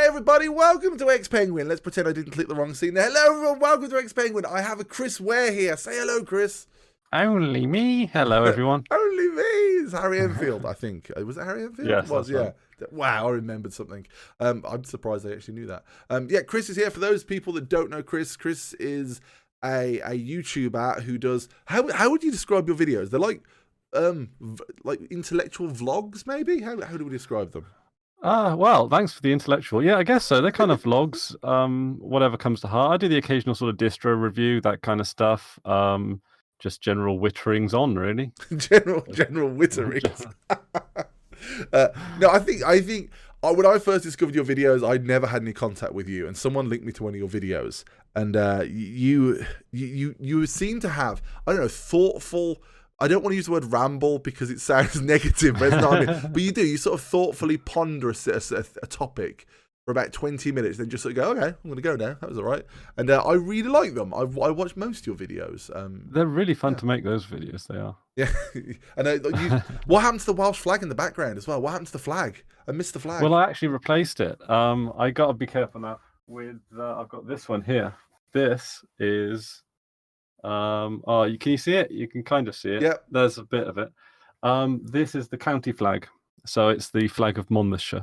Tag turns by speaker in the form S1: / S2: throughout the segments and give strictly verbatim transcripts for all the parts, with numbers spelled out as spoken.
S1: everybody, welcome to X Penguin. Let's pretend I didn't click the wrong scene there. Hello everyone, welcome to X Penguin. I have a Chris Ware here. Say hello, Chris.
S2: Only me. Hello, everyone.
S1: Only me. It's Harry Enfield, I think. Was it Harry Enfield?
S2: Yes,
S1: it was, yeah.
S2: Right.
S1: Wow, I remembered something. Um, I'm surprised I actually knew that. Um, yeah, Chris is here. For those people that don't know Chris, Chris is a, a YouTuber who does... How how would you describe your videos? They're like um v- like intellectual vlogs, maybe? How, how do we describe them?
S2: Ah, uh, well, thanks for the intellectual. Yeah, I guess so. They're kind of vlogs, um, whatever comes to heart. I do the occasional sort of distro review, that kind of stuff. Um, just general witterings on, really.
S1: general general witterings. uh, no, I think I think uh, when I first discovered your videos, I'd never had any contact with you, and someone linked me to one of your videos, and uh, you you you you seem to have, I don't know, thoughtful. I don't want to use the word ramble because it sounds negative, but it's not. I mean, but you do. You sort of thoughtfully ponder a, a, a topic for about twenty minutes, then just sort of go, okay, I'm going to go now. That was all right. And uh, I really like them. I've, I watched most of your videos. Um,
S2: They're really fun
S1: yeah.
S2: to make, those videos. They are.
S1: Yeah. And uh, you, what happened to the Welsh flag in the background as well? What happened to the flag? I missed the flag.
S2: Well, I actually replaced it. Um, I got to be careful now with, uh, I've got this one here. This is... Um, oh, you, can you see it? You can kind of see it.
S1: Yeah.
S2: There's a bit of it. Um, this is the county flag. So it's the flag of Monmouthshire.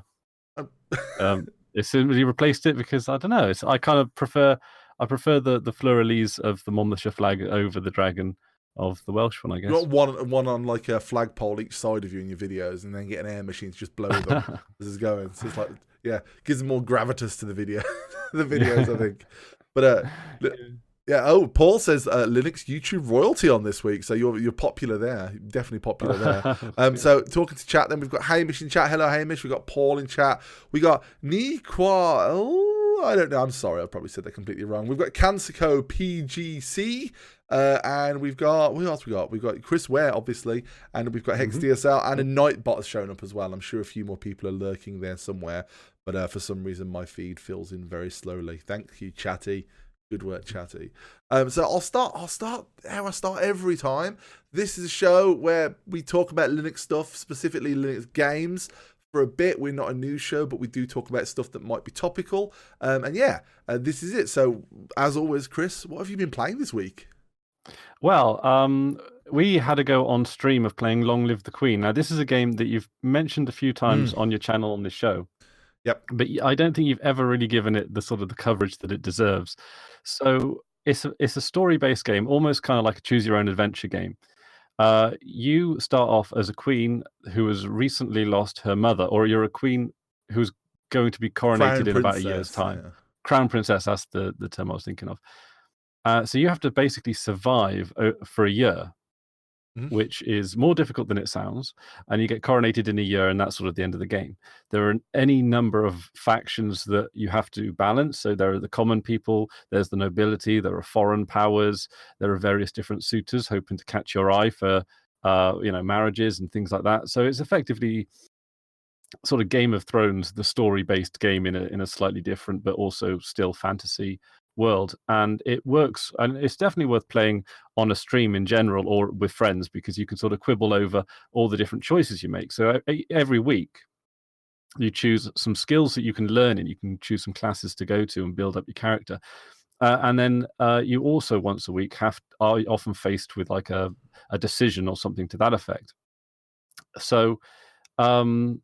S2: um, it's simply replaced it because, I don't know, it's, I kind of prefer, I prefer the, the fleur-de-lis of the Monmouthshire flag over the dragon of the Welsh one, I guess.
S1: You got one, one on like a flagpole each side of you in your videos, and then get an air machine to just blow them as it's going. So it's like, yeah, gives more gravitas to the video, the videos, yeah. I think. But, uh, yeah. Oh, Paul says uh, Linux YouTube royalty on this week, so you're you're popular there, definitely popular there. Um, so talking to chat, then we've got Hamish in chat. Hello, Hamish. We got Paul in chat. We got Niqua. Oh, I don't know. I'm sorry, I probably said that completely wrong. We've got Cansico P G C, uh, and we've got what else we got? We've got Chris Ware, obviously, and we've got Hex D S L, and a Nightbot has shown up as well. I'm sure a few more people are lurking there somewhere, but uh, for some reason my feed fills in very slowly. Thank you, Chatty. Good work, Chatty. Um, so I'll start. I'll start how I start every time. This is a show where we talk about Linux stuff, specifically Linux games. For a bit, we're not a news show, but we do talk about stuff that might be topical. Um, and yeah, uh, this is it. So as always, Chris, what have you been playing this week?
S2: Well, um, we had a go on stream of playing Long Live the Queen. Now, this is a game that you've mentioned a few times mm. on your channel on this show.
S1: Yep.
S2: But I don't think you've ever really given it the sort of the coverage that it deserves. So it's a, it's a story-based game, almost kind of like a choose-your-own-adventure game. Uh, you start off as a queen who has recently lost her mother, or you're a queen who's going to be coronated
S1: Crown
S2: in
S1: princess,
S2: about a year's time.
S1: Yeah.
S2: Crown princess, that's the, the term I was thinking of. Uh, so you have to basically survive uh, for a year, mm-hmm. which is more difficult than it sounds, and you get coronated in a year, and that's sort of the end of the game. There are any number of factions that you have to balance. So there are the common people, there's the nobility, there are foreign powers, there are various different suitors hoping to catch your eye for, uh, you know, marriages and things like that. So it's effectively sort of Game of Thrones, the story-based game in a in a slightly different, but also still fantasy world, and it works, and it's definitely worth playing on a stream in general or with friends, because you can sort of quibble over all the different choices you make. So every week you choose some skills that you can learn, and you can choose some classes to go to and build up your character, uh, and then uh, you also once a week have are often faced with like a, a decision or something to that effect. So um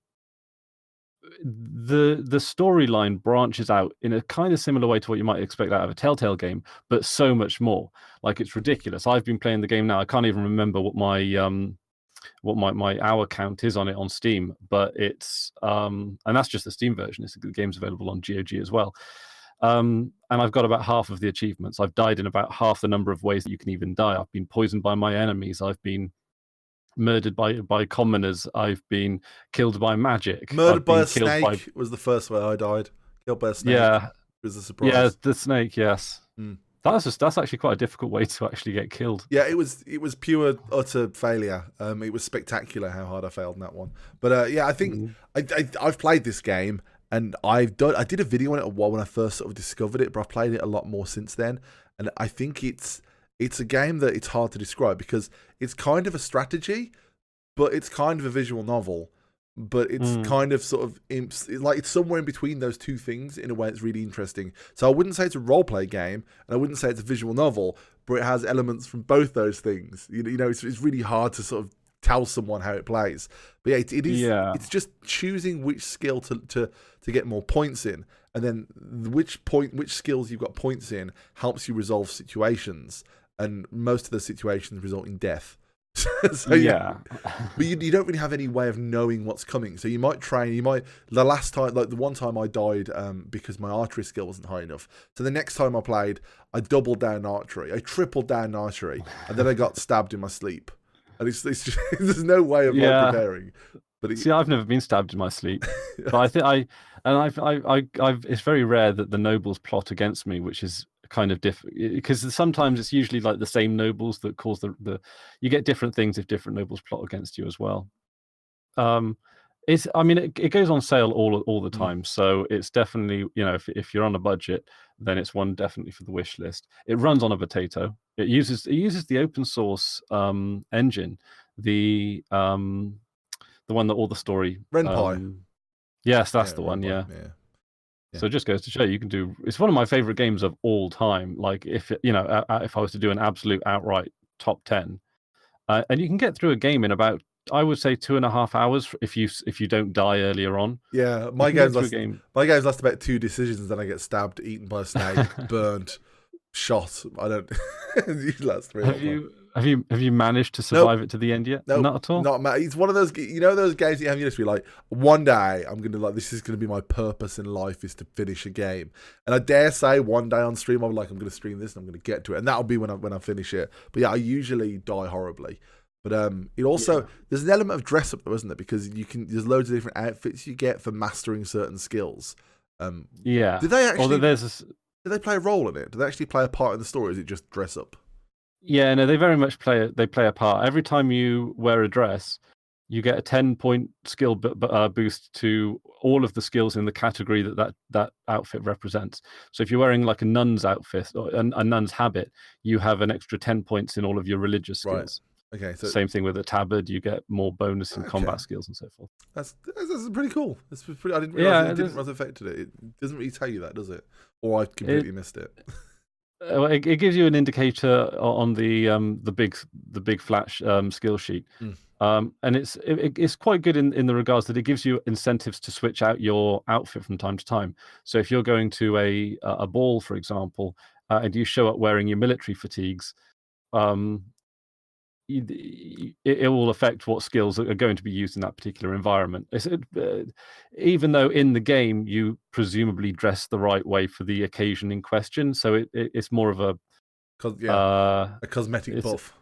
S2: the the storyline branches out in a kind of similar way to what you might expect out of a Telltale game, but so much more. Like, it's ridiculous. I've been playing the game now. I can't even remember what my um what my, my hour count is on it on Steam, but it's um and that's just the Steam version. It's, the game's available on G O G as well. Um, and I've got about half of the achievements. I've died in about half the number of ways that you can even die. I've been poisoned by my enemies. I've been murdered by by commoners. I've been killed by magic.
S1: Murdered
S2: I've
S1: by
S2: been
S1: a snake by... was the first way I died. Killed by a snake.
S2: Yeah,
S1: it was a surprise.
S2: Yeah, the snake. Yes,
S1: mm.
S2: that's just that's actually quite a difficult way to actually get killed.
S1: Yeah, it was it was pure utter failure. Um, it was spectacular how hard I failed in that one. But uh, yeah, I think mm. I, I I've played this game, and I've done I did a video on it a while when I first sort of discovered it, but I've played it a lot more since then, and I think it's it's a game that it's hard to describe because it's kind of a strategy, but it's kind of a visual novel. but it's
S2: Mm.
S1: kind of sort of imps, like it's somewhere in between those two things in a way that's really interesting. So I wouldn't say it's a role play game, and I wouldn't say it's a visual novel, but it has elements from both those things. You, you know, it's it's really hard to sort of tell someone how it plays. But yeah, it, it is.
S2: Yeah.
S1: It's just choosing which skill to to to get more points in, and then which point which skills you've got points in helps you resolve situations, and most of the situations result in death. So yeah,
S2: yeah.
S1: but you, you don't really have any way of knowing what's coming. So you might train. You might the last time, like the one time I died um, because my archery skill wasn't high enough. So the next time I played, I doubled down archery. I tripled down archery, and then I got stabbed in my sleep. And it's, it's just, there's no way of
S2: Yeah.
S1: like preparing. But it,
S2: See, I've never been stabbed in my sleep, but I think I and I've I, I I've it's very rare that the nobles plot against me, which is kind of different because sometimes it's usually like the same nobles that cause the the you get different things if different nobles plot against you as well. Um, it's I mean it, it goes on sale all all the time, mm. so it's definitely, you know, if if you're on a budget, then it's one definitely for the wish list. It runs on a potato. It uses it uses the open source um, engine, the um. the one that all the story
S1: Ren'Py.
S2: Um, yes, that's
S1: yeah,
S2: the one. Yeah.
S1: yeah. Yeah.
S2: So it just goes to show you can do. It's one of my favorite games of all time. Like if it, you know, uh, if I was to do an absolute outright top ten, uh, and you can get through a game in about, I would say, two and a half hours if you if you don't die earlier on.
S1: Yeah, my games last game. my games last about two decisions. Then I get stabbed, eaten by a snake, burnt, shot. I don't. You last three.
S2: Have you? Have you have you managed to survive nope. it to the end yet?
S1: No, nope,
S2: not at all.
S1: Not it's one of those, you know, those games you have. You just be like, one day I'm gonna like this is gonna be my purpose in life is to finish a game. And I dare say one day on stream I'll be like, I'm gonna stream this and I'm gonna get to it, and that'll be when I when I finish it. But yeah, I usually die horribly. But um, it also yeah. there's an element of dress up though, isn't there? Because you can there's loads of different outfits you get for mastering certain skills. Um,
S2: yeah.
S1: Did they actually?
S2: Although there's a...
S1: Did they play a role in it? Did they actually play a part in the story? Or is it just dress up?
S2: Yeah, no, they very much play they play a part. Every time you wear a dress, you get a ten point skill b- b- uh, boost to all of the skills in the category that, that that outfit represents. So if you're wearing like a nun's outfit or a, a nun's habit, you have an extra ten points in all of your religious skills.
S1: Right. Okay. So
S2: same thing with a tabard, you get more bonus in okay. combat skills and so forth.
S1: That's that's pretty cool. That's pretty, I didn't realize yeah, it, it didn't realize it affected it. It doesn't really tell you that, does it? Or I completely it, missed it.
S2: It, it gives you an indicator on the um, the big the big flat um, skill sheet, mm. um, and it's it, it's quite good in, in the regards that it gives you incentives to switch out your outfit from time to time. So if you're going to a a ball, for example, uh, and you show up wearing your military fatigues, um, it, it will affect what skills are going to be used in that particular environment. It's, it, uh, even though in the game you presumably dress the right way for the occasion in question, so it, it it's more of a
S1: yeah, uh, a cosmetic buff.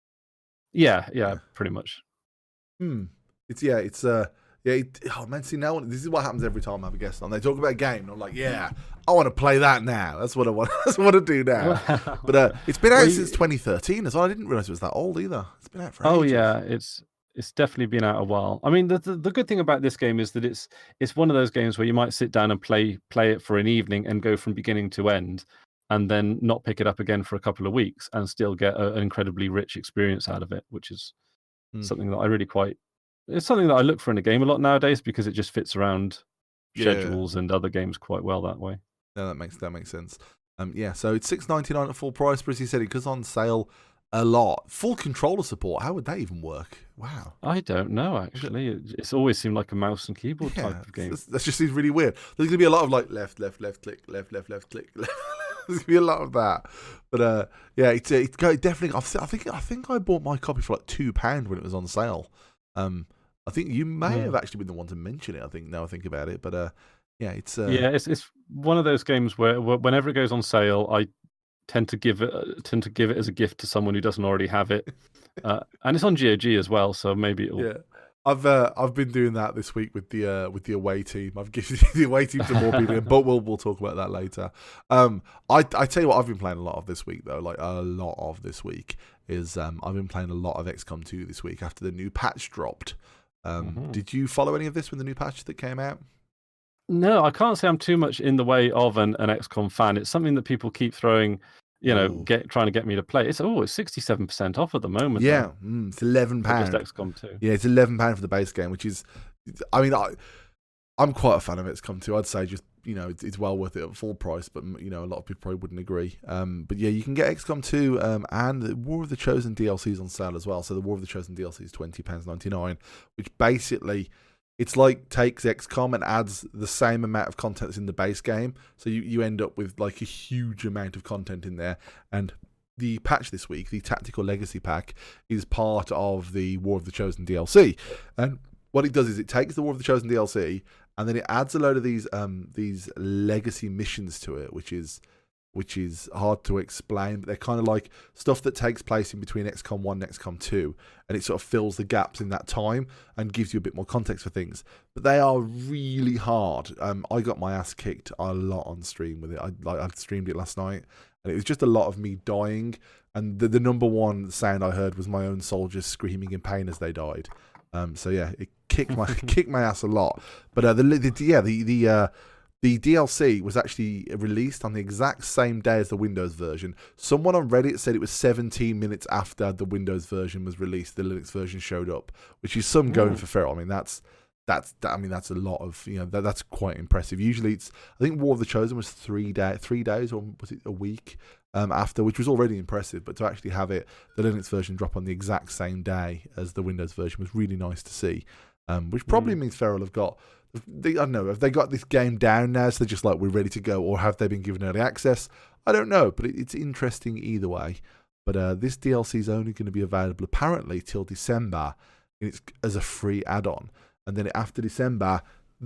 S2: Yeah, yeah, yeah, pretty much.
S1: Hmm. It's yeah, it's uh, yeah. It, oh man, see now this is what happens every time I have a guest on. They talk about a game, and I'm like, yeah, I want to play that now. That's what I want. That's what I want to do now. But uh, it's been out well, since twenty thirteen as well. I didn't realize it was that old either. It's been out for
S2: oh
S1: ages.
S2: yeah, it's it's definitely been out a while. I mean, the, the the good thing about this game is that it's it's one of those games where you might sit down and play play it for an evening and go from beginning to end, and then not pick it up again for a couple of weeks and still get a, an incredibly rich experience out of it, which is mm. something that I really quite. It's something that I look for in a game a lot nowadays because it just fits around schedules yeah. and other games quite well that way.
S1: No, that makes that makes sense. Um, yeah, so it's six ninety-nine at full price, but as you said, it goes on sale a lot. Full controller support. How would that even work? Wow.
S2: I don't know actually. It, it's always seemed like a mouse and keyboard yeah, type of game.
S1: That just seems really weird. There's gonna be a lot of like left, left, left, click, left, left, left, click. Left. There's gonna be a lot of that. But uh, yeah, it's it, it definitely. I think I think I bought my copy for like two pound when it was on sale. Um. I think you may yeah. have actually been the one to mention it. I think now I think about it, but uh, yeah, it's uh...
S2: yeah, it's it's one of those games where, where whenever it goes on sale, I tend to give it uh, tend to give it as a gift to someone who doesn't already have it, uh, and it's on G O G as well, so maybe it'll.
S1: Yeah, I've uh, I've been doing that this week with the uh, with the away team. I've given the away team to more people, but we'll we'll talk about that later. Um, I I tell you what, I've been playing a lot of this week though, like a lot of this week is um, I've been playing a lot of X COM two this week after the new patch dropped. Um, mm-hmm. Did you follow any of this when the new patch that came out?
S2: No, I can't say I'm too much in the way of an, an X COM fan. It's something that people keep throwing, you know, Ooh. get trying to get me to play. It's oh, it's sixty-seven percent off at the moment.
S1: Yeah, mm, it's eleven pounds.
S2: Just X COM two.
S1: Yeah, it's eleven pounds for the base game, which is I mean, I I'm quite a fan of X COM two. I'd say just you know it's, it's well worth it at full price, but you know a lot of people probably wouldn't agree. Um, but yeah, you can get X COM two um, and the War of the Chosen D L C is on sale as well. So the War of the Chosen D L C is twenty pounds ninety-nine, which basically it's like takes X COM and adds the same amount of content that's in the base game. So you, you end up with like a huge amount of content in there. And the patch this week, the Tactical Legacy Pack, is part of the War of the Chosen D L C. And what it does is it takes the War of the Chosen D L C and then it adds a load of these um these legacy missions to it, which is which is hard to explain, but they're kind of like stuff that takes place in between X COM one and X COM two, and it sort of fills the gaps in that time and gives you a bit more context for things. But they are really hard. Um, I got my ass kicked a lot on stream with it. I like I streamed it last night, and it was just a lot of me dying. And the, the number one sound I heard was my own soldiers screaming in pain as they died. Um, so yeah, it kicked my kicked my ass a lot. But uh, the, the yeah the the uh, the D L C was actually released on the exact same day as the Windows version. Someone on Reddit said it was seventeen minutes after the Windows version was released, the Linux version showed up, which is some going for feral. I mean, that's that's I mean that's a lot of you know that, that's quite impressive. Usually, it's I think War of the Chosen was three day three days or was it a week um, after, which was already impressive. But to actually have it the Linux version drop on the exact same day as the Windows version was really nice to see. Um, which probably mm. means Feral have got. They, I don't know, have they got this game down now, so they're just like, we're ready to go, or have they been given early access? I don't know, but it, it's interesting either way. But uh, this D L C is only going to be available, apparently, till December it's, as a free add-on. And then after December,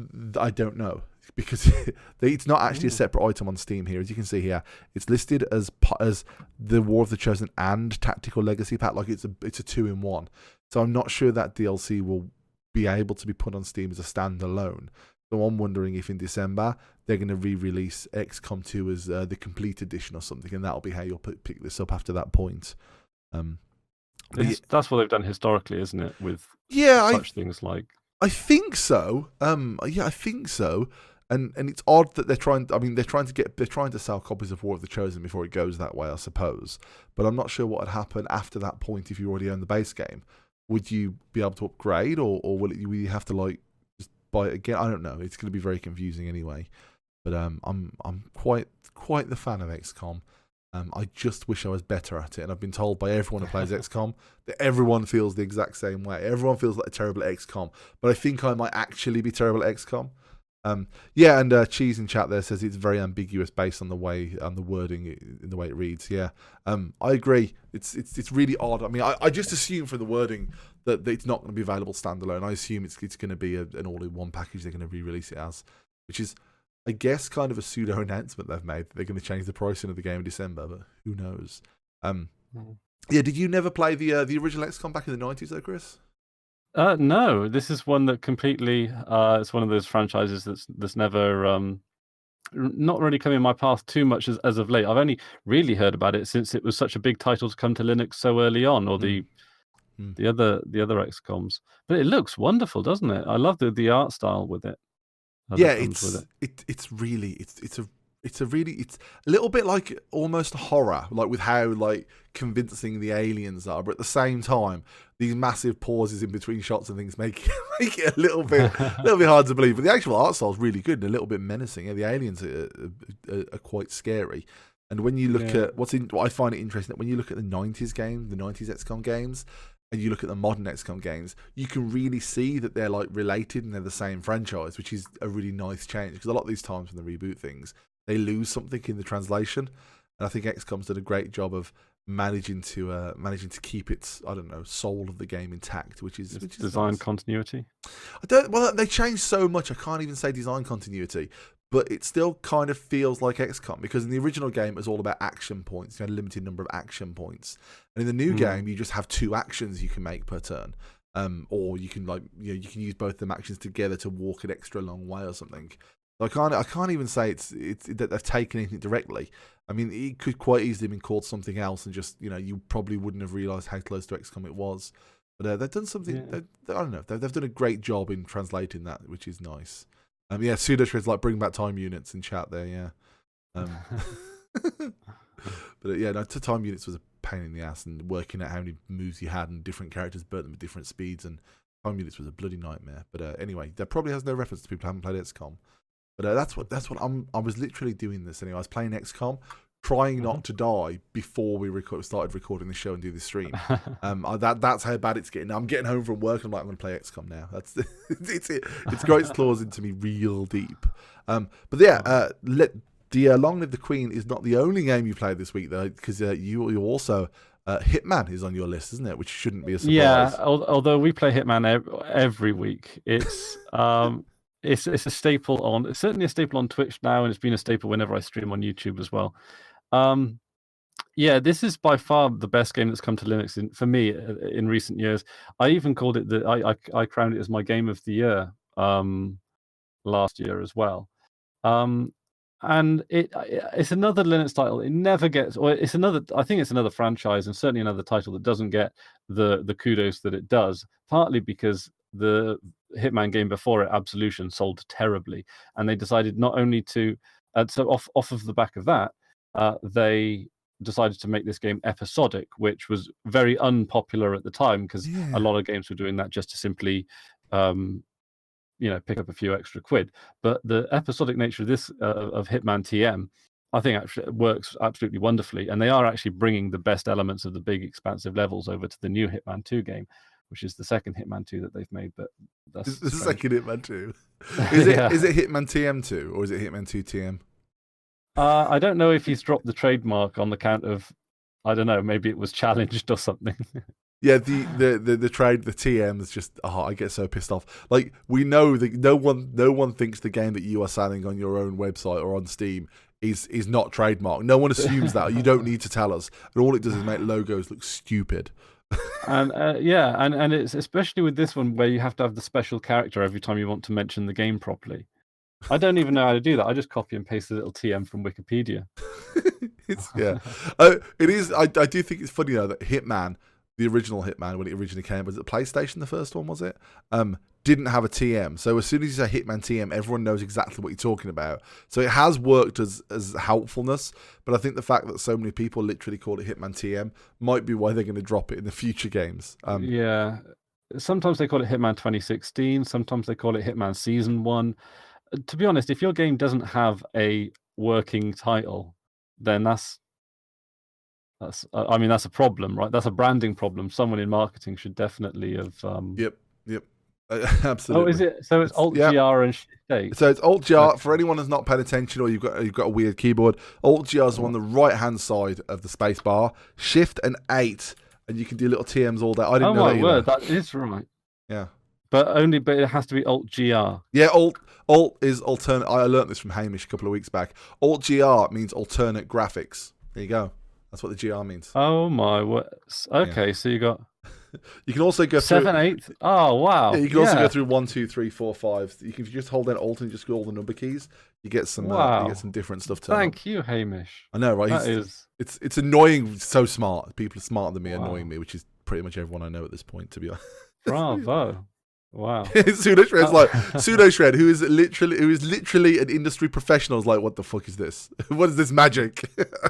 S1: I don't know, because it's not actually a separate item on Steam here. As you can see here, it's listed as as the War of the Chosen and Tactical Legacy Pack, like it's a, it's a two-in-one. So I'm not sure that D L C will be able to be put on Steam as a standalone. So I'm wondering if in December they're going to re-release X COM two as uh, the complete edition or something, and that'll be how you'll put, pick this up after that point. Um,
S2: yeah, that's what they've done historically, isn't it? With
S1: yeah,
S2: such
S1: I,
S2: things like
S1: I think so. Um, yeah, I think so. And and it's odd that they're trying. I mean, they're trying to get they're trying to sell copies of War of the Chosen before it goes that way, I suppose. But I'm not sure what would happen after that point if you already own the base game. Would you be able to upgrade, or, or will, it, will you have to like just buy it again? I don't know. It's going to be very confusing anyway. But um, I'm I'm quite quite the fan of X COM. Um, I just wish I was better at it. And I've been told by everyone who plays X COM that everyone feels the exact same way. Everyone feels like a terrible at X COM. But I think I might actually be terrible at X COM. Um, yeah, and uh, Cheese in chat there says it's very ambiguous based on the way on the wording in the way it reads. Yeah, um, I agree. It's it's it's really odd. I mean, I, I just assume from the wording that, that it's not going to be available standalone. I assume it's it's going to be a, an all-in-one package. They're going to re-release it as, which is, I guess, kind of a pseudo announcement they've made. They're going to change the pricing of the game in December, but who knows? Um, mm. Yeah, did you never play the uh, the original X COM back in the nineties, though, Chris?
S2: Uh, no, this is one that completely. Uh, it's one of those franchises that's that's never, um, not really come in my path too much as as of late. I've only really heard about it since it was such a big title to come to Linux so early on, or the mm. the other the other X COMs. But it looks wonderful, doesn't it? I love the the art style with it.
S1: Yeah, it's with it. it it's really it's it's a. It's a really, it's a little bit like almost horror, like with how like convincing the aliens are, but at the same time, these massive pauses in between shots and things make it, make it a little bit, a little bit hard to believe. But the actual art style is really good and a little bit menacing. Yeah, the aliens are, are, are quite scary. And when you look yeah. at what's in, what I find it interesting that when you look at the nineties game, the nineties X COM games, and you look at the modern X COM games, you can really see that they're like related and they're the same franchise, which is a really nice change because a lot of these times when they reboot things, they lose something in the translation, and I think X COM's done a great job of managing to uh, managing to keep its I don't know soul of the game intact, which is, which is
S2: design
S1: nice.
S2: Continuity.
S1: I don't. Well, they changed so much. I can't even say design continuity, but it still kind of feels like X COM because in the original game it was all about action points. You had a limited number of action points, and in the new mm. game you just have two actions you can make per turn, um, or you can like you know you can use both them actions together to walk an extra long way or something. I can't. I can't even say it's it's that they've taken anything directly. I mean, it could quite easily have been called something else, and just you know, you probably wouldn't have realised how close to X COM it was. But uh, they've done something. Yeah. I don't know. They've, they've done a great job in translating that, which is nice. Um, yeah, pseudo like bring back time units in chat there. Yeah. Um, but uh, yeah, no, time units was a pain in the ass, and working out how many moves you had and different characters burnt them at different speeds and Time units was a bloody nightmare. But uh, anyway, that probably has no reference to people who haven't played X COM. But uh, that's what that's what I'm. I was literally doing this anyway. I was playing X COM, trying not mm-hmm. to die before we record, started recording the show and do the stream. um, I, that that's how bad it's getting. I'm getting home from work and I'm like, I'm going to play X COM now. That's it's it. It's got its claws into me real deep. Um, but yeah, uh, let the uh, Long Live the Queen is not the only game you played this week though, because uh, you you also. Uh, Hitman is on your list, isn't it? Which shouldn't be a surprise.
S2: Yeah, although we play Hitman every week, it's um, it's it's a staple on. It's certainly a staple on Twitch now, and it's been a staple whenever I stream on YouTube as well. Um, yeah, this is by far the best game that's come to Linux in, for me in recent years. I even called it the I I, I crowned it as my game of the year um, last year as well. Um, And it it's another Linux title. It never gets, or it's another. I think it's another franchise, and certainly another title that doesn't get the the kudos that it does. Partly because the Hitman game before it, Absolution, sold terribly, and they decided not only to. Uh, so off off of the back of that, uh, they decided to make this game episodic, which was very unpopular at the time because yeah. a lot of games were doing that just to simply. Um, you know, pick up a few extra quid. But the episodic nature of this, uh, of Hitman T M, I think actually works absolutely wonderfully. And they are actually bringing the best elements of the big expansive levels over to the new Hitman two game, which is the second Hitman two that they've made. But that's
S1: the second Hitman two. Is it, yeah. is it Hitman T M two or is it Hitman two T M?
S2: Uh, I don't know if he's dropped the trademark on the count of, I don't know, maybe it was challenged or something.
S1: Yeah, the, the, the, the trade, the T M is just, oh, I get so pissed off. Like, we know that no one no one thinks the game that you are selling on your own website or on Steam is is not trademarked. No one assumes that. You don't need to tell us. And all it does is make logos look stupid.
S2: And uh, yeah, and, and it's especially with this one where you have to have the special character every time you want to mention the game properly. I don't even know how to do that. I just copy and paste the little T M from Wikipedia.
S1: it's, yeah. uh, it is, I, I do think it's funny, though, that Hitman... the original Hitman, when it originally came, was it PlayStation, the first one, was it? Um, didn't have a T M. So as soon as you say Hitman T M, everyone knows exactly what you're talking about. So it has worked as, as helpfulness, but I think the fact that so many people literally call it Hitman T M might be why they're going to drop it in the future games. Um,
S2: yeah. Sometimes they call it Hitman twenty sixteen. Sometimes they call it Hitman Season one. To be honest, if your game doesn't have a working title, then that's That's, I mean, that's a problem, right? That's a branding problem. Someone in marketing should definitely have. Um...
S1: Yep, yep, uh, absolutely.
S2: Oh, is it? So it's Alt
S1: yep.
S2: G R and shit.
S1: So it's Alt G R for anyone who's not paying attention, or you've got you've got a weird keyboard. Alt G R is on the right hand side of the space bar. Shift and eight, and you can do little T Ms all day. I didn't
S2: oh
S1: know
S2: my
S1: that
S2: word, that is right.
S1: Yeah,
S2: but only, but it has to be Alt G R.
S1: Yeah, Alt Alt is alternate. I learned this from Hamish a couple of weeks back. Alt G R means alternate graphics. There you go. That's what the G R means.
S2: Oh my word. Okay, yeah. So you got.
S1: You can also go
S2: through seven, eight. Oh wow.
S1: Yeah, you can
S2: yeah.
S1: also go through one, two, three, four, five. You can just hold down Alt and just go all the number keys. You get some.
S2: Wow.
S1: Uh, you get some different stuff.
S2: Thank
S1: up.
S2: you, Hamish.
S1: I know, right?
S2: That
S1: He's,
S2: is.
S1: It's it's annoying. So smart. People smarter than me
S2: wow.
S1: annoying me, which is pretty much everyone I know at this point. To be honest.
S2: Bravo. Wow.
S1: Pseudo Shred's like Pseudo Shred, who is literally who is literally an industry professional, is like, what the fuck is this? What is this magic?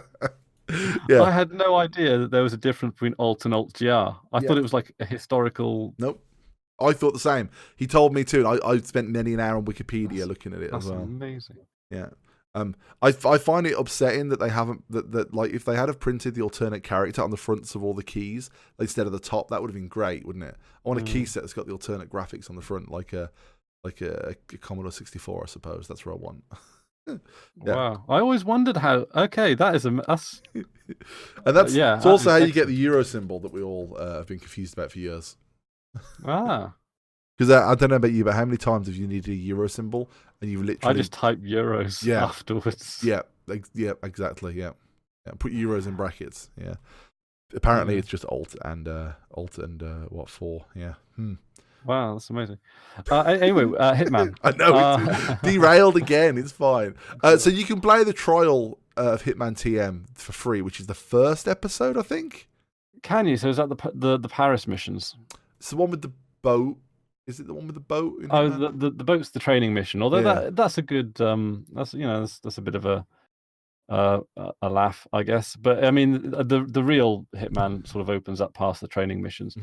S1: Yeah.
S2: I had no idea that there was a difference between Alt and Alt G R. I yeah. thought it was like a historical.
S1: Nope. I thought the same. He told me too. I, I spent many an hour on Wikipedia that's, looking at it as well.
S2: That's amazing.
S1: Yeah. Um. I, I find it upsetting that they haven't that, that like if they had have printed the alternate character on the fronts of all the keys instead of the top, that would have been great, wouldn't it? I want mm. a key set that's got the alternate graphics on the front, like a like a, a Commodore sixty-four, I suppose. That's what I want.
S2: Yeah. Wow, I always wondered how. Okay, that is a that's,
S1: and that's
S2: uh, yeah.
S1: It's also how you get the Euro symbol that we all uh, have been confused about for years.
S2: Ah,
S1: because uh, I don't know about you, but how many times have you needed a Euro symbol and you've literally
S2: I just type euros
S1: yeah.
S2: afterwards.
S1: Yeah, like, yeah, exactly. Yeah. yeah, put euros in brackets. Yeah, apparently mm. it's just Alt and uh, Alt and uh, what four? Yeah. Hmm.
S2: Wow, that's amazing. Uh, anyway, uh, Hitman.
S1: I know,
S2: uh,
S1: it's derailed again. It's fine. Uh, so you can play the trial uh, of Hitman T M for free, which is the first episode, I think.
S2: Can you? So is that the the, the Paris missions?
S1: It's the one with the boat. Is it the one with the boat? In
S2: oh, the, the the boat's the training mission. Although yeah. that that's a good. Um, that's you know that's, that's a bit of a. Uh, a laugh, I guess, but I mean, the the real Hitman sort of opens up past the training missions.
S1: Mm-hmm.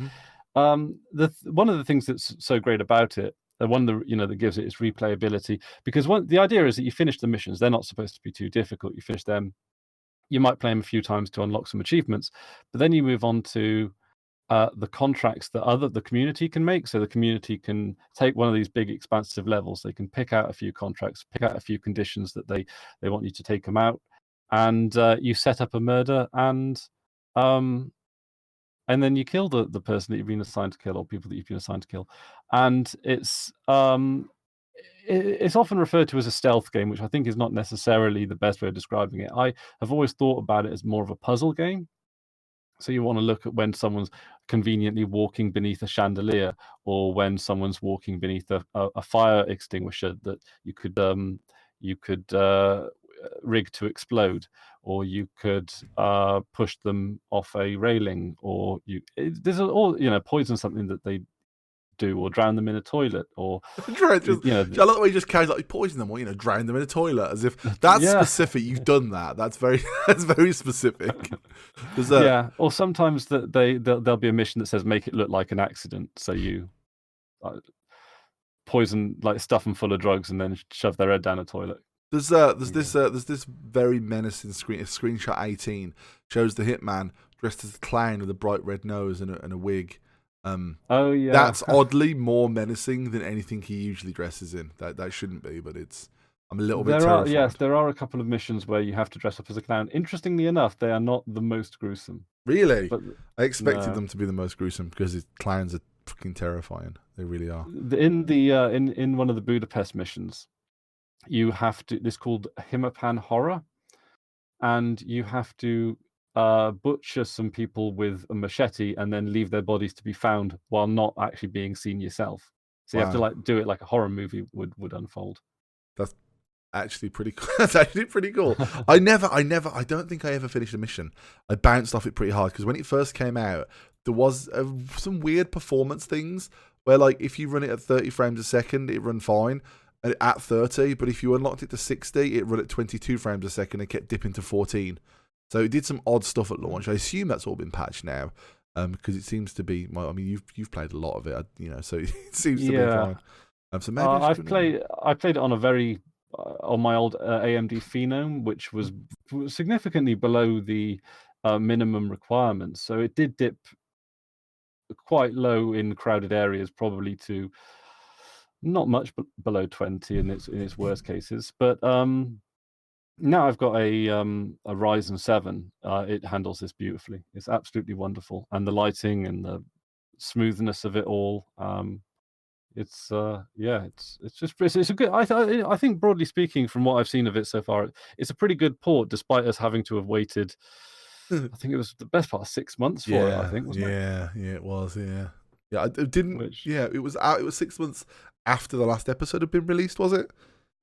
S2: Um, the th- one of the things that's so great about it, the one that you know that gives it is replayability, because one the idea is that you finish the missions. They're not supposed to be too difficult. You finish them. You might play them a few times to unlock some achievements, but then you move on to uh, the contracts that other the community can make. So the community can take one of these big expansive levels. They can pick out a few contracts, pick out a few conditions that they they want you to take them out, and uh, you set up a murder, and um, and then you kill the the person that you've been assigned to kill, or people that you've been assigned to kill, and it's um. It's often referred to as a stealth game, which I think is not necessarily the best way of describing it. I have always thought about it as more of a puzzle game. So you want to look at when someone's conveniently walking beneath a chandelier, or when someone's walking beneath a, a, a fire extinguisher that you could um, you could uh, rig to explode, or you could uh, push them off a railing, or you it, there's all you know poison something that they do, or drown them in a toilet, or
S1: just, you know, I love the way you just carry like poison them, or you know, drown them in a toilet, as if that's yeah. specific. You've done that. That's very that's very specific.
S2: A, yeah, or sometimes that they there'll, there'll be a mission that says make it look like an accident, so you uh, poison like stuff them full of drugs and then shove their head down a toilet.
S1: There's uh there's this uh, there's this very menacing screen. Screenshot eighteen shows the hitman dressed as a clown with a bright red nose and a, and a wig. Um,
S2: oh yeah,
S1: that's oddly more menacing than anything he usually dresses in. That that shouldn't be, but it's. I'm a little bit
S2: there
S1: terrified.
S2: Are, yes, there are a couple of missions where you have to dress up as a clown. Interestingly enough, they are not the most gruesome.
S1: Really, but, I expected
S2: no.
S1: them to be the most gruesome because his clowns are fucking terrifying. They really are.
S2: In the uh, in in one of the Budapest missions, you have to. This called Himapan Horror, and you have to. Uh, butcher some people with a machete and then leave their bodies to be found while not actually being seen yourself. So you wow. have to like do it like a horror movie would would unfold.
S1: That's actually pretty cool. That's actually pretty cool. I never, I never, I don't think I ever finished a mission. I bounced off it pretty hard because when it first came out, there was uh, some weird performance things where like if you run it at thirty frames a second, it run fine at thirty, but if you unlocked it to sixty, it run at twenty-two frames a second and kept dipping to fourteen. So it did some odd stuff at launch. I assume that's all been patched now, um, because it seems to be. Well, I mean, you've you've played a lot of it, you know, so it seems to
S2: yeah.
S1: be fine. Um, so maybe
S2: uh, I've played. I played it on a very uh, on my old uh, A M D Phenom, which was significantly below the uh, minimum requirements. So it did dip quite low in crowded areas, probably to not much b- below twenty in its in its worst cases, but. Um, Now I've got a um, a Ryzen seven. Uh, it handles this beautifully. It's absolutely wonderful, and the lighting and the smoothness of it all. Um, it's uh, yeah, it's it's just it's, it's a good. I th- I think broadly speaking, from what I've seen of it so far, it's a pretty good port, despite us having to have waited. I think it was the best part of six months for
S1: yeah,
S2: it. I think wasn't
S1: yeah,
S2: it?
S1: yeah, it was. Yeah, yeah. I didn't.
S2: Which,
S1: yeah, it was out. It was six months after the last episode had been released. Was it?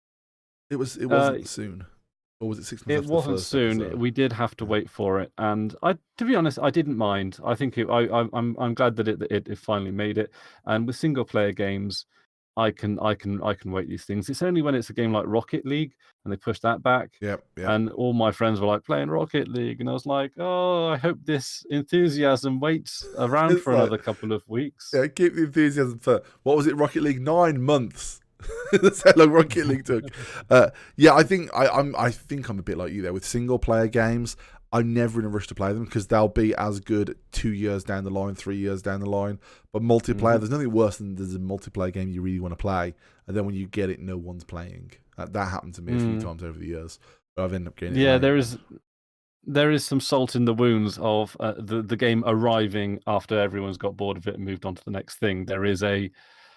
S1: It was. It wasn't uh, soon. Or was it six months
S2: it
S1: after
S2: wasn't
S1: the first
S2: soon.
S1: episode?
S2: We did have to wait for it, and I, to be honest, I didn't mind. I think it, I, I, I'm, I'm glad that it, it, it finally made it. And with single player games, I can, I can, I can wait these things. It's only when it's a game like Rocket League and they push that back.
S1: Yep, yep.
S2: And all my friends were like playing Rocket League, and I was like, oh, I hope this enthusiasm waits around for like, another couple of weeks.
S1: Yeah, keep the enthusiasm for what was it? Rocket League nine months. That's how long Rocket League took. Uh, yeah, I think I, I'm. I think I'm a bit like you there with single player games. I'm never in a rush to play them because they'll be as good two years down the line, three years down the line. But multiplayer, mm-hmm. there's nothing worse than there's a multiplayer game you really want to play, and then when you get it, no one's playing. That, that happened to me mm. a few times over the years. But I've ended up getting it.
S2: Yeah,
S1: late.
S2: there is. There is some salt in the wounds of uh, the the game arriving after everyone's got bored of it and moved on to the next thing. There is a.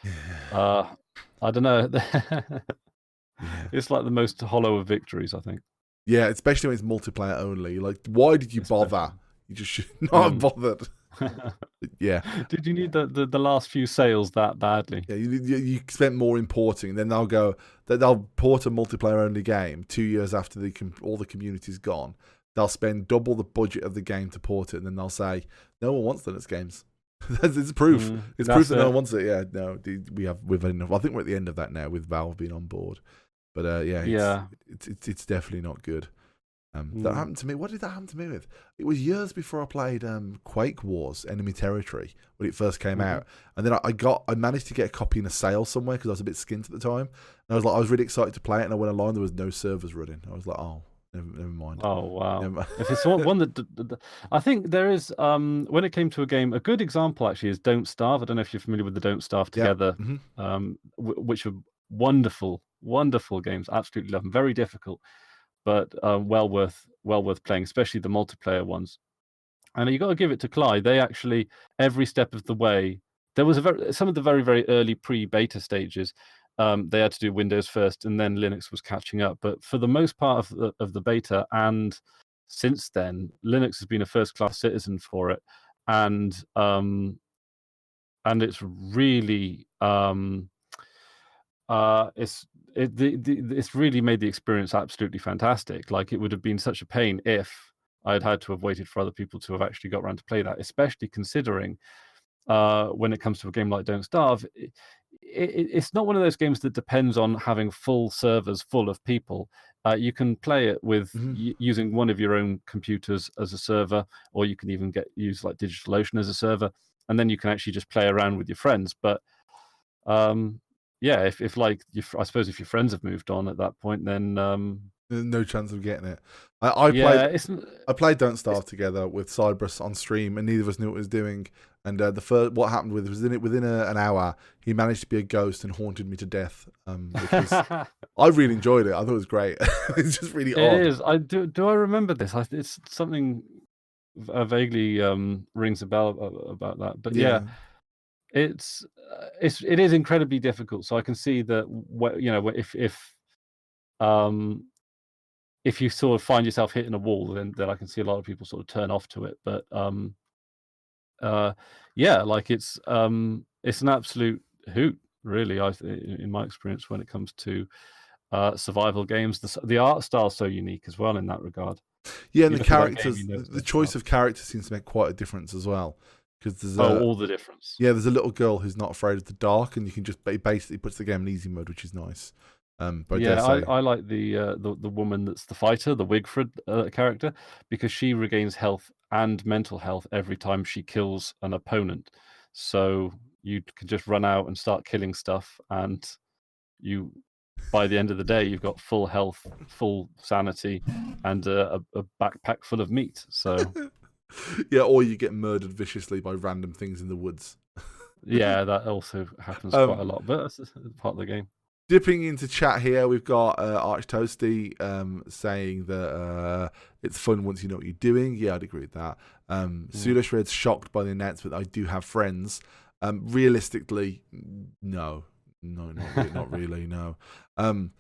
S2: Uh, I don't know. yeah. It's like the most hollow of victories, I think.
S1: Yeah, especially when it's multiplayer only. Like, why did you especially. bother? You just should not um, have bothered. yeah.
S2: Did you need the, the, the last few sales that badly?
S1: Yeah, you, you you spent more importing. Then they'll go. They'll port a multiplayer only game two years after the all the community's gone. They'll spend double the budget of the game to port it, and then they'll say no one wants Linux games. It's proof. Mm, it's proof that it. no one wants it. Yeah, no, we have we've had enough. I think we're at the end of that now with Valve being on board. But uh, yeah, it's,
S2: yeah,
S1: it's, it's it's definitely not good. Um, that happened to me. What did that happen to me with? It was years before I played um, Quake Wars: Enemy Territory when it first came
S2: Mhm.
S1: out, and then I, I got I managed to get a copy in a sale somewhere because I was a bit skint at the time. And I was like, I was really excited to play it, and I went online. There was no servers running. I was like, oh, never, never mind.
S2: Oh wow!
S1: Never mind.
S2: If it's one, one that d- d- d- I think there is, um, when it came to a game, a good example actually is Don't Starve. I don't know if you're familiar with the Don't Starve
S1: Yeah.
S2: Together,
S1: hmm
S2: um, w- which are wonderful, wonderful games. Absolutely love them. Very difficult, but uh, well worth well worth playing, especially the multiplayer ones. And you got to give it to Clyde. They actually every step of the way. There was a very, some of the very very early pre-beta stages. Um, they had to do Windows first, and then Linux was catching up. But for the most part of the of the beta, and since then, Linux has been a first-class citizen for it, and um, and it's really um, uh, it's it the, the, it's really made the experience absolutely fantastic. Like, it would have been such a pain if I had had to have waited for other people to have actually got around to play that, especially considering uh, when it comes to a game like Don't Starve, it, it, it's not one of those games that depends on having full servers full of people. Uh, you can play it with
S1: hmm
S2: y- using one of your own computers as a server, or you can even get use like DigitalOcean as a server, and then you can actually just play around with your friends. But um, yeah, if, if like your, I suppose if your friends have moved on at that point, then um,
S1: No chance of getting it. I, I played.
S2: yeah, it's
S1: I played Don't
S2: it's
S1: Starve together with Cybrus on stream, and neither of us knew what he was doing. And uh, the first, what happened with was in it within a, an hour, he managed to be a ghost and haunted me to death. Um, which was, I really enjoyed it. I thought it was great. It's just really
S2: It
S1: odd.
S2: is. I do. Do I remember this? I, it's something v- uh, vaguely um, rings a bell a- about that. But yeah,
S1: Yeah.
S2: it's uh, it's it is incredibly difficult. So I can see that. wh- You know, if if um if you sort of find yourself hitting a wall, then then I can see a lot of people sort of turn off to it. But um uh yeah, like it's um it's an absolute hoot, really. I th- in in my experience when it comes to uh survival games, the s- the art style's so unique as well in that regard.
S1: Yeah, and
S2: You
S1: the
S2: look at that game,
S1: characters,
S2: you know
S1: the,
S2: it's
S1: the
S2: Don't
S1: choice
S2: Starve.
S1: of characters seems to make quite a difference as well. Because there's
S2: Oh,
S1: a
S2: all the difference.
S1: yeah, there's a little girl who's not afraid of the dark, and you can just ba- basically puts the game in easy mode, which is nice. Um, but I dare
S2: Yeah, I,
S1: say,
S2: I like the uh, the the woman that's the fighter, the Wigfrid uh, character, because she regains health and mental health every time she kills an opponent. So you can just run out and start killing stuff, and you, by the end of the day, you've got full health, full sanity, and uh, a, a backpack full of meat. So
S1: yeah, or you get murdered viciously by random things in the woods.
S2: yeah, that also happens quite a
S1: Um,
S2: lot, but that's part of the game.
S1: Dipping into chat here, we've got uh, Arch Toasty um, saying that uh, it's fun once you know what you're doing. Yeah, I'd agree with that. Um,
S2: Mm.
S1: Pseudo Shred's shocked by the announcement that I do have friends. Um, realistically, no, no, not really, not really, no. Um,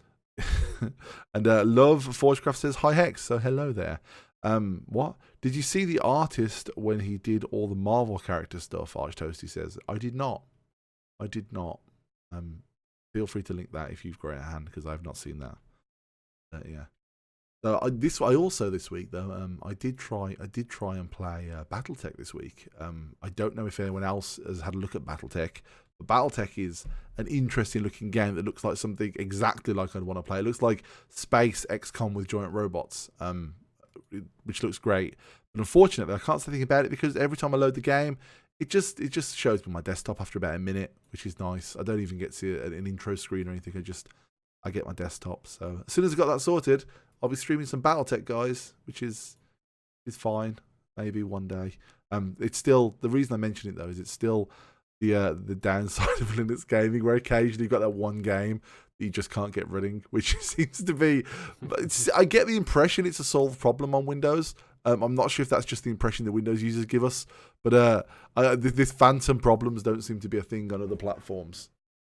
S1: and uh, Love Forgecraft says hi Hex, so hello there. Um, what did you see the artist when he did all the Marvel character stuff? Arch Toasty says I did not. I did not. Um, Feel free to link that if you've got it at hand, because I've not seen that. Uh, yeah. So I, this I also this week though um, I did try I did try and play uh, BattleTech this week. Um, I don't know if anyone else has had a look at BattleTech, but BattleTech is an interesting looking game that looks like something exactly like I'd want to play. It looks like space X COM with giant robots, um, which looks great. But unfortunately, I can't say anything about it because every time I load the game, it just it just shows me my desktop after about a minute, which is nice. I don't even get to see an, an intro screen or anything. I just I get my desktop. So as soon as I got that sorted, I'll be streaming some BattleTech, guys, which is is fine. Maybe one day. Um, it's still the reason I mention it though is it's still the uh, the downside of Linux gaming, where occasionally you've got that one game that you just can't get running, which seems to be. It's, I get the impression it's a solved problem on Windows. Um, I'm not sure if that's just the impression that Windows users give us, but uh, I, this phantom problems don't seem to be a thing on other platforms.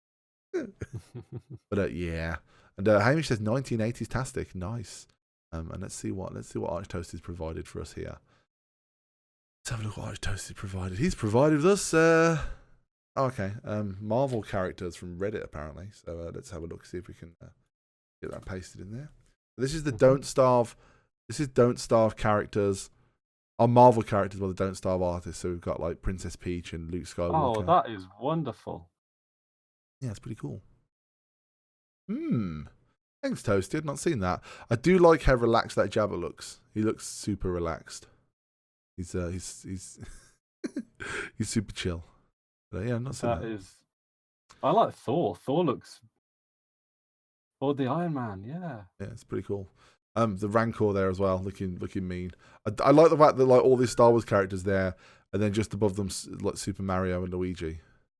S1: But uh, yeah, and uh, Hamish says nineteen eighties tastic, nice. Um, and let's see what let's see what Arch Toast has provided for us here. Let's have a look what Arch Toast has provided. He's provided us. Uh, oh, okay, um, Marvel characters from Reddit apparently. So uh, let's have a look, see if we can uh, get that pasted in there. This is the Don't Starve. This is Don't Starve characters. Our Marvel characters were the Don't Starve artists. So we've got like Princess Peach and Luke Skywalker.
S2: Oh, that is wonderful.
S1: Yeah, it's pretty cool. Hmm. Thanks, Toasty. I've not seen that. I do like how relaxed that Jabba looks. He looks super relaxed. He's uh, he's he's he's super chill. But, yeah, I'm not seen that.
S2: That is. I like Thor. Thor looks. Or the Iron Man, yeah.
S1: Yeah, it's pretty cool. Um, the Rancor there as well, looking looking mean. I, I like the fact that like all these Star Wars characters there, and then just above them like Super Mario and Luigi.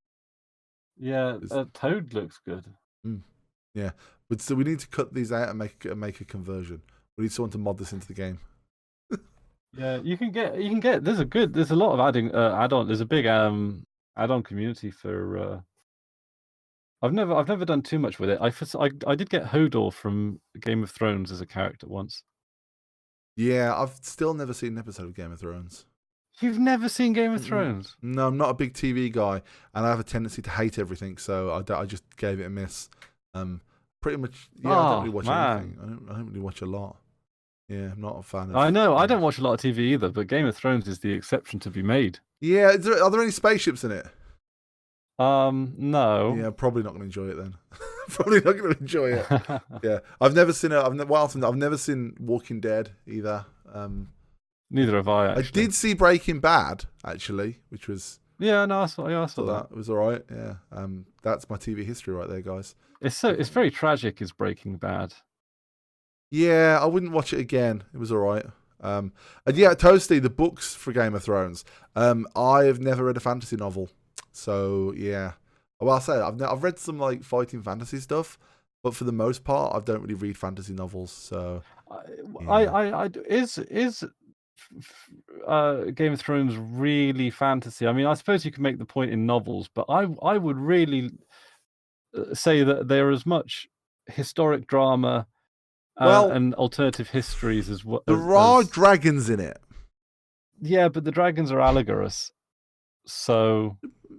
S2: Yeah, uh, Toad looks good.
S1: Mm, yeah, but so we need to cut these out and make and make a conversion. We need someone to mod this into the game.
S2: Yeah, you can get you can get. There's a good. There's a lot of adding uh, add-on. There's a big um add-on community for. Uh, I've never I've never done too much with it. I, I I did get Hodor from Game of Thrones as a character once.
S1: Yeah, I've still never seen an episode of Game of Thrones.
S2: You've never seen Game of Thrones?
S1: No, I'm not a big T V guy, and I have a tendency to hate everything, so I, I just gave it a miss. Um, pretty much, yeah, oh, I don't really watch man. anything. I don't, I don't really watch a lot. Yeah, I'm not a fan of.
S2: I know, I don't watch a lot of T V either, but Game of Thrones is the exception to be made.
S1: Yeah, is there, are there any spaceships in it?
S2: Um, no.
S1: Yeah, probably not going to enjoy it then. Probably not going to enjoy it. Yeah, I've never seen it. I've never. Well, I've never seen Walking Dead either. Um,
S2: Neither have I. Actually.
S1: I did see Breaking Bad actually, which was.
S2: Yeah, no, I saw. Yeah, I saw that.
S1: that. It was all right. Yeah, um, that's my T V history right there, guys.
S2: It's so. It's very tragic. Is Breaking Bad?
S1: Yeah, I wouldn't watch it again. It was all right. Um, and yeah, Toasty, the books for Game of Thrones. Um, I have never read a fantasy novel. So yeah, well, I'll say I've I've read some like fighting fantasy stuff, but for the most part, I don't really read fantasy novels. So
S2: yeah. I, I, I is is uh, Game of Thrones really fantasy? I mean, I suppose you can make the point in novels, but I I would really say that there is as much historic drama uh, well, and alternative histories as well.
S1: There as, are as... dragons in it.
S2: Yeah, but the dragons are allegorous, so.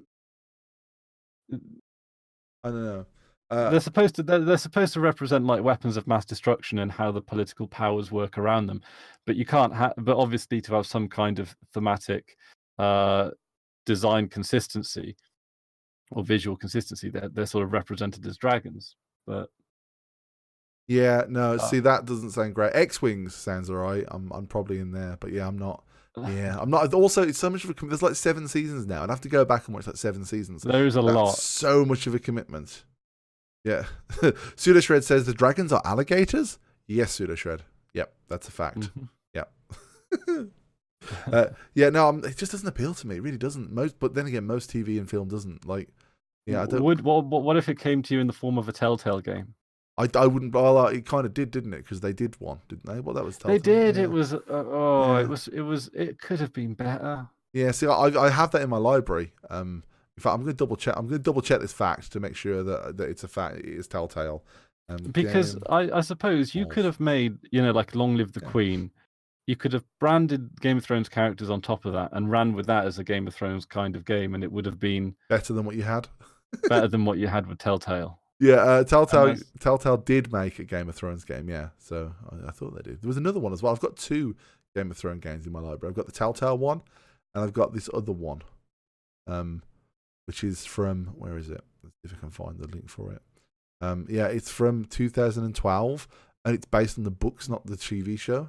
S1: I don't know. Uh,
S2: they're supposed to they're, they're supposed to represent like weapons of mass destruction and how the political powers work around them, but you can't have. But obviously, to have some kind of thematic uh, design consistency or visual consistency, they're they're sort of represented as dragons. But
S1: yeah, no, uh, see that doesn't sound great. X-wings sounds alright. I'm I'm probably in there, but yeah, I'm not. Yeah, I'm not. Also, it's so much of a. There's like seven seasons now, and I have to go back and watch like seven seasons.
S2: There is a
S1: That's
S2: lot.
S1: So much of a commitment. Yeah. Pseudo Shred says the dragons are alligators. Yes, Pseudo Shred. Yep, that's a fact. Mm-hmm. Yep. uh, yeah, no, I'm, it just doesn't appeal to me. It really doesn't. Most, but then again, most T V and film doesn't. Like, yeah, I don't.
S2: Would what? What if it came to you in the form of a Telltale game?
S1: I, I wouldn't. Well, it kind of did, didn't it? Because they did one, didn't they? Well, that was Telltale.
S2: They did.
S1: Yeah.
S2: It was. Uh, oh,
S1: yeah.
S2: it was. It was. It could have been better.
S1: Yeah. See, I I have that in my library. Um, in fact, I'm going to double check. I'm going to double check this fact to make sure that that it's a fact. It is Telltale. Um,
S2: because game... I I suppose you could have made, you know, like Long Live the yeah. Queen. You could have branded Game of Thrones characters on top of that and ran with that as a Game of Thrones kind of game, and it would have been
S1: better than what you had.
S2: Better than what you had with Telltale.
S1: Yeah, uh, Telltale Telltale did make a Game of Thrones game, yeah. So I, I thought they did. There was another one as well. I've got two Game of Thrones games in my library. I've got the Telltale one, and I've got this other one, um, which is from, where is it? Let's see if I can find the link for it. Um, yeah, it's from two thousand twelve, and it's based on the books, not the T V show.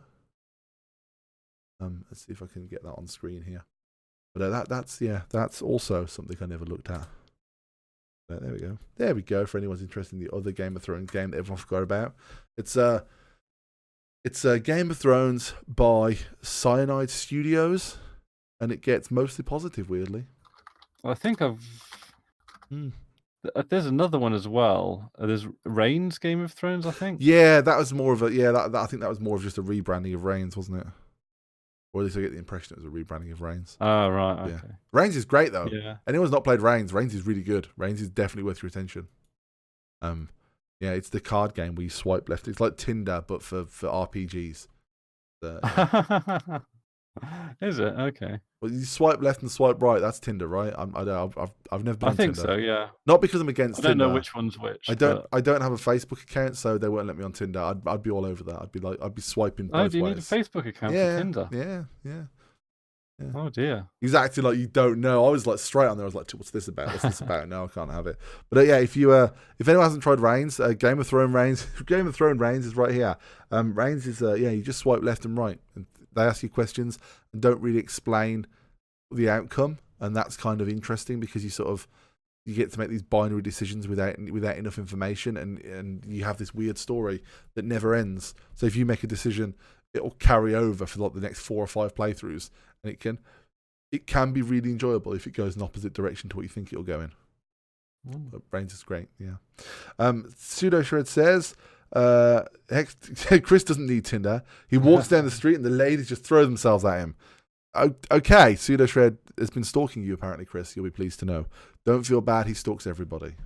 S1: Um, let's see if I can get that on screen here. But uh, that that's yeah, that's also something I never looked at. But there we go. There we go. For anyone's interested in the other Game of Thrones game that everyone forgot about, it's uh it's uh, Game of Thrones by Cyanide Studios, and it gets mostly positive. Weirdly,
S2: I think I've. Hmm. There's another one as well. There's Reigns Game of Thrones, I think.
S1: Yeah, that was more of a yeah. That, that I think that was more of just a rebranding of Reigns, wasn't it? Or at least I get the impression it was a rebranding of Reigns.
S2: Oh, right, okay.
S1: Yeah. Reigns is great, though.
S2: Yeah.
S1: Anyone who's not played Reigns, Reigns is really good. Reigns is definitely worth your attention. Um, yeah, it's the card game where you swipe left. It's like Tinder, but for, for R P Gs. So, yeah.
S2: Is it? Okay.
S1: Well, you swipe left and swipe right. That's Tinder, right? I'm, I don't. I've, I've never been.
S2: I
S1: on
S2: think
S1: Tinder.
S2: so. Yeah.
S1: Not because I'm against.
S2: I don't
S1: Tinder.
S2: know which one's which.
S1: I don't.
S2: But...
S1: I don't have a Facebook account, so they won't let me on Tinder. I'd, I'd be all over that. I'd be like, I'd be swiping.
S2: Oh,
S1: both
S2: do you
S1: ways.
S2: need a Facebook account
S1: yeah,
S2: for Tinder?
S1: Yeah, yeah. Yeah.
S2: Oh dear.
S1: He's acting like you don't know. I was like straight on there. I was like, what's this about? What's this about? No, I can't have it. But uh, yeah, if you uh, if anyone hasn't tried Reigns, uh, Game of Thrones Reigns, Game of Thrones Reigns is right here. Um, Reigns is uh, yeah, you just swipe left and right, and they ask you questions and don't really explain the outcome, and that's kind of interesting because you sort of you get to make these binary decisions without without enough information, and and you have this weird story that never ends. So if you make a decision, it will carry over for like the next four or five playthroughs. And it can, it can be really enjoyable if it goes in opposite direction to what you think it'll go in. Mm. But Reigns is great, yeah. Um, Pseudo Shred says, uh, Hex, Chris doesn't need Tinder. He walks down the street and the ladies just throw themselves at him. O- okay, Pseudo Shred has been stalking you apparently, Chris. You'll be pleased to know. Don't feel bad. He stalks everybody.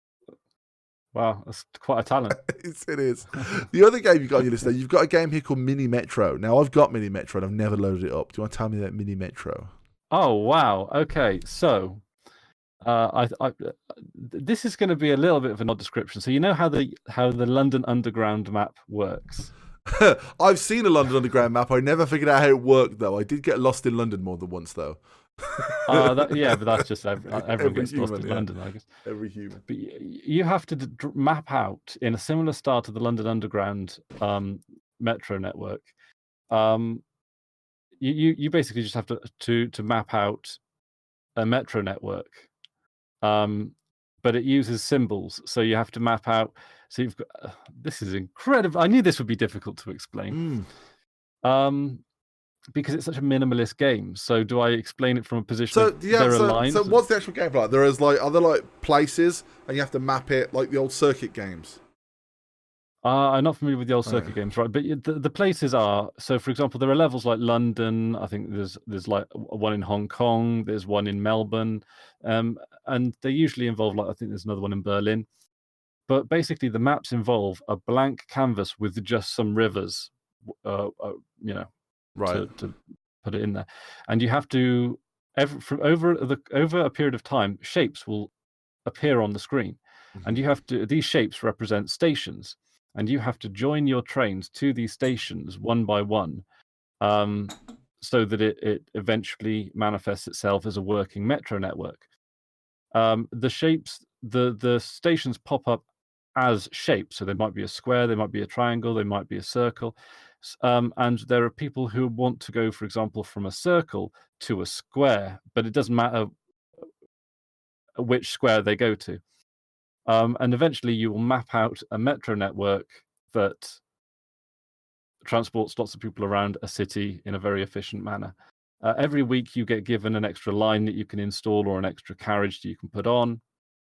S2: Wow, that's quite a talent.
S1: it's, it is. The other game you've got on your list there, you've got a game here called Mini Metro. Now, I've got Mini Metro and I've never loaded it up. Do you want to tell me about Mini Metro?
S2: Oh, wow. Okay, so uh, I, I, this is going to be a little bit of an odd description. So you know how the how the London Underground map works?
S1: I've seen a London Underground map. I never figured out how it worked, though. I did get lost in London more than once, though.
S2: uh, that, yeah, but that's just every, everyone every gets human, lost in yeah. London, I guess.
S1: Every human.
S2: But you have to d- map out in a similar style to the London Underground um, metro network. Um, you, you you basically just have to to to map out a metro network, um, but it uses symbols. So you have to map out. So you've got uh, this is incredible. I knew this would be difficult to explain. Mm. Um. Because it's such a minimalist game. So do I explain it from a position
S1: so,
S2: of
S1: yeah,
S2: there
S1: so,
S2: are lines?
S1: So what's the actual game like? There is like other like places and you have to map it like the old circuit games.
S2: Uh, I'm not familiar with the old circuit oh. games, right? But the, the places are, so for example, there are levels like London. I think there's there's like one in Hong Kong. There's one in Melbourne. Um, and they usually involve like, I think there's another one in Berlin. But basically the maps involve a blank canvas with just some rivers, uh, uh, you know,
S1: right
S2: to, to put it in there, and you have to every, from over the over a period of time, shapes will appear on the screen, mm-hmm. and you have to these shapes represent stations, and you have to join your trains to these stations one by one, um, so that it, it eventually manifests itself as a working metro network. Um, the shapes, the the stations pop up as shapes, so they might be a square, they might be a triangle, they might be a circle. Um, and there are people who want to go, for example, from a circle to a square, but it doesn't matter which square they go to. Um, and eventually you will map out a metro network that transports lots of people around a city in a very efficient manner. Uh, every week you get given an extra line that you can install or an extra carriage that you can put on.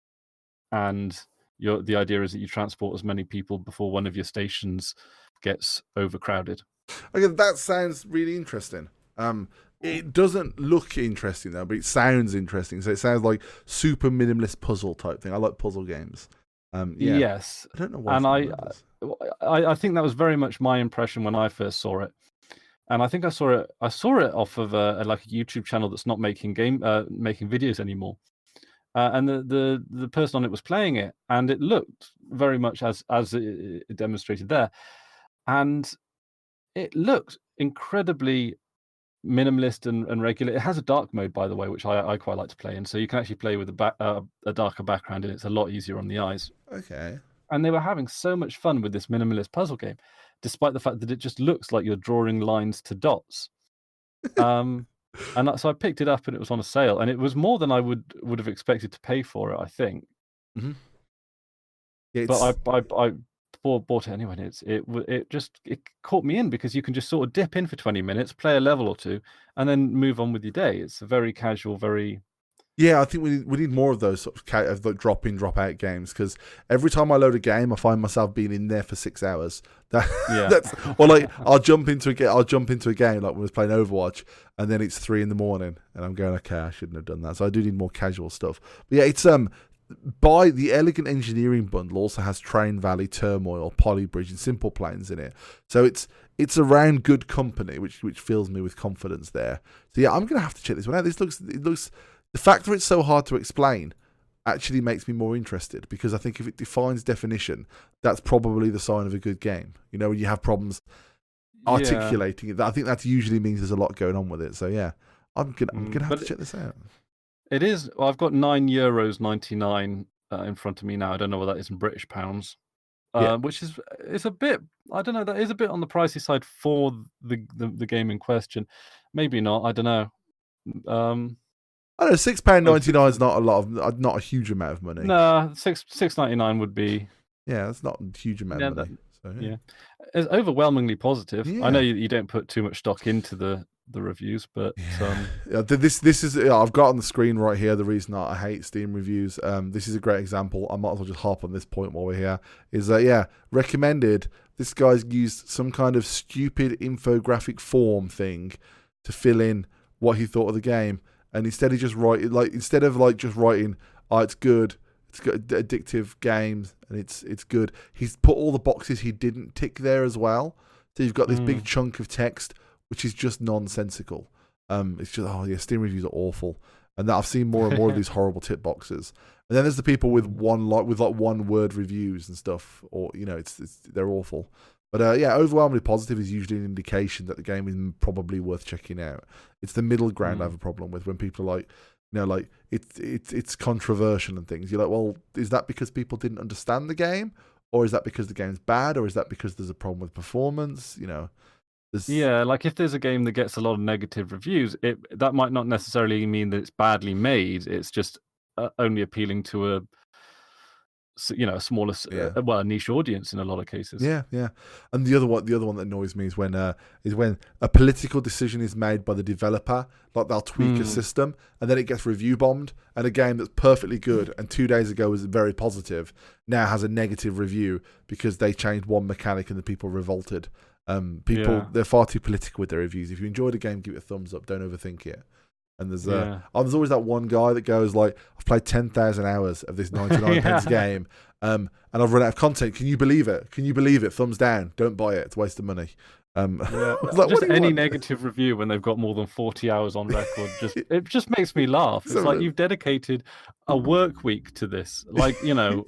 S2: And your, the idea is that you transport as many people before one of your stations gets overcrowded.
S1: Okay, that sounds really interesting. Um, it doesn't look interesting though, but it sounds interesting. So it sounds like super minimalist puzzle type thing. I like puzzle games. Um, yeah.
S2: Yes,
S1: I don't know why.
S2: And I, I, I think that was very much my impression when I first saw it. And I think I saw it. I saw it off of a, a like a YouTube channel that's not making game, uh, making videos anymore. Uh, and the, the the person on it was playing it, and it looked very much as as it, it demonstrated there. And it looks incredibly minimalist and, and regular. It has a dark mode, by the way, which I, I quite like to play in. So you can actually play with a, back, uh, a darker background, and it's a lot easier on the eyes.
S1: Okay.
S2: And they were having so much fun with this minimalist puzzle game, despite the fact that it just looks like you're drawing lines to dots. Um, and so I picked it up, and it was on a sale, and it was more than I would would have expected to pay for it, I think.
S1: Mm-hmm. Yeah,
S2: but I, I I bought it anyway. And it's it it just it caught me in because you can just sort of dip in for twenty minutes, play a level or two, and then move on with your day. It's a very casual, very
S1: Yeah, I think we need, we need more of those sort of, ca- of like drop in, drop out games, because every time I load a game, I find myself being in there for six hours. That,
S2: yeah.
S1: that's or like I'll jump into a game. I'll jump into a game like when I was playing Overwatch, and then it's three in the morning, and I'm going, okay, I shouldn't have done that. So I do need more casual stuff. But yeah, it's um. By the Elegant Engineering bundle also has Train Valley, Turmoil, Polybridge, and Simple Planes in it. So it's it's around good company, which which fills me with confidence there. So yeah, I'm gonna have to check this one out. This looks it looks the fact that it's so hard to explain actually makes me more interested, because I think if it defines definition, that's probably the sign of a good game. You know, when you have problems articulating yeah. it, I think that usually means there's a lot going on with it. So yeah, I'm gonna I'm gonna
S2: Mm,
S1: have
S2: but
S1: to check this out.
S2: It is. Well, I've got nine euros ninety nine uh, in front of me now. I don't know what that is in British pounds,
S1: Yeah.
S2: uh, which is it's a bit. I don't know. That is a bit on the pricey side for the the, the game in question. Maybe not. I don't know. Um,
S1: I don't know. Six pound
S2: oh,
S1: ninety nine is not a lot of, uh, not a huge amount of money.
S2: nah, six six ninety nine would be.
S1: Yeah, that's not a huge amount
S2: Yeah,
S1: of money.
S2: that,
S1: So, yeah.
S2: yeah, it's overwhelmingly positive. I know
S1: Yeah.
S2: you, you don't put too much stock into the the reviews, but um,
S1: Yeah, th- this this is yeah, I've got on the screen right here the reason I hate Steam reviews. Um, this is a great example. I might as well just hop on this point while we're here. Is that yeah recommended? This guy's used some kind of stupid infographic form thing to fill in what he thought of the game, and instead he just write like instead of like just writing, oh, it's good, it's got addictive games, and it's it's good. He's put all the boxes he didn't tick there as well. So you've got this
S2: Mm.
S1: big chunk of text which is just nonsensical. Um, it's just oh yeah, Steam reviews are awful, and that I've seen more and more of these horrible tip boxes. And then there's the people with one like with like one word reviews and stuff, or you know, it's, it's they're awful. But uh, yeah, overwhelmingly positive is usually an indication that the game is probably worth checking out. It's the middle ground
S2: Mm.
S1: I have a problem with when people are like, you know, like it's it's it's controversial and things. You're like, well, is that because people didn't understand the game, or is that because the game's bad, or is that because there's a problem with performance? You know. There's...
S2: Yeah, like if there's a game that gets a lot of negative reviews, it that might not necessarily mean that it's badly made. It's just uh, only appealing to a, you know, a smaller,
S1: Yeah.
S2: uh, well, a niche audience in a lot of cases.
S1: Yeah, yeah. And the other one, the other one that annoys me is when uh, is when a political decision is made by the developer, like they'll tweak
S2: Mm.
S1: a system, and then it gets review bombed, and a game that's perfectly good and two days ago was very positive now has a negative review because they changed one mechanic and the people revolted. Um, people
S2: Yeah.
S1: they're far too political with their reviews. If you enjoyed a game, give it a thumbs up. Don't overthink it. And there's uh,
S2: Yeah.
S1: oh, there's always that one guy that goes like, I've played ten thousand hours of this ninety-nine pence
S2: Yeah.
S1: game, um, and I've run out of content. Can you believe it? Can you believe it? Thumbs down. Don't buy it. It's a waste of money. Um,
S2: Yeah.
S1: I was like,
S2: Just
S1: what do you
S2: any
S1: want?
S2: negative review when they've got more than forty hours on record, just it just makes me laugh. It's
S1: So-
S2: like you've dedicated a work week to this. Like, you know,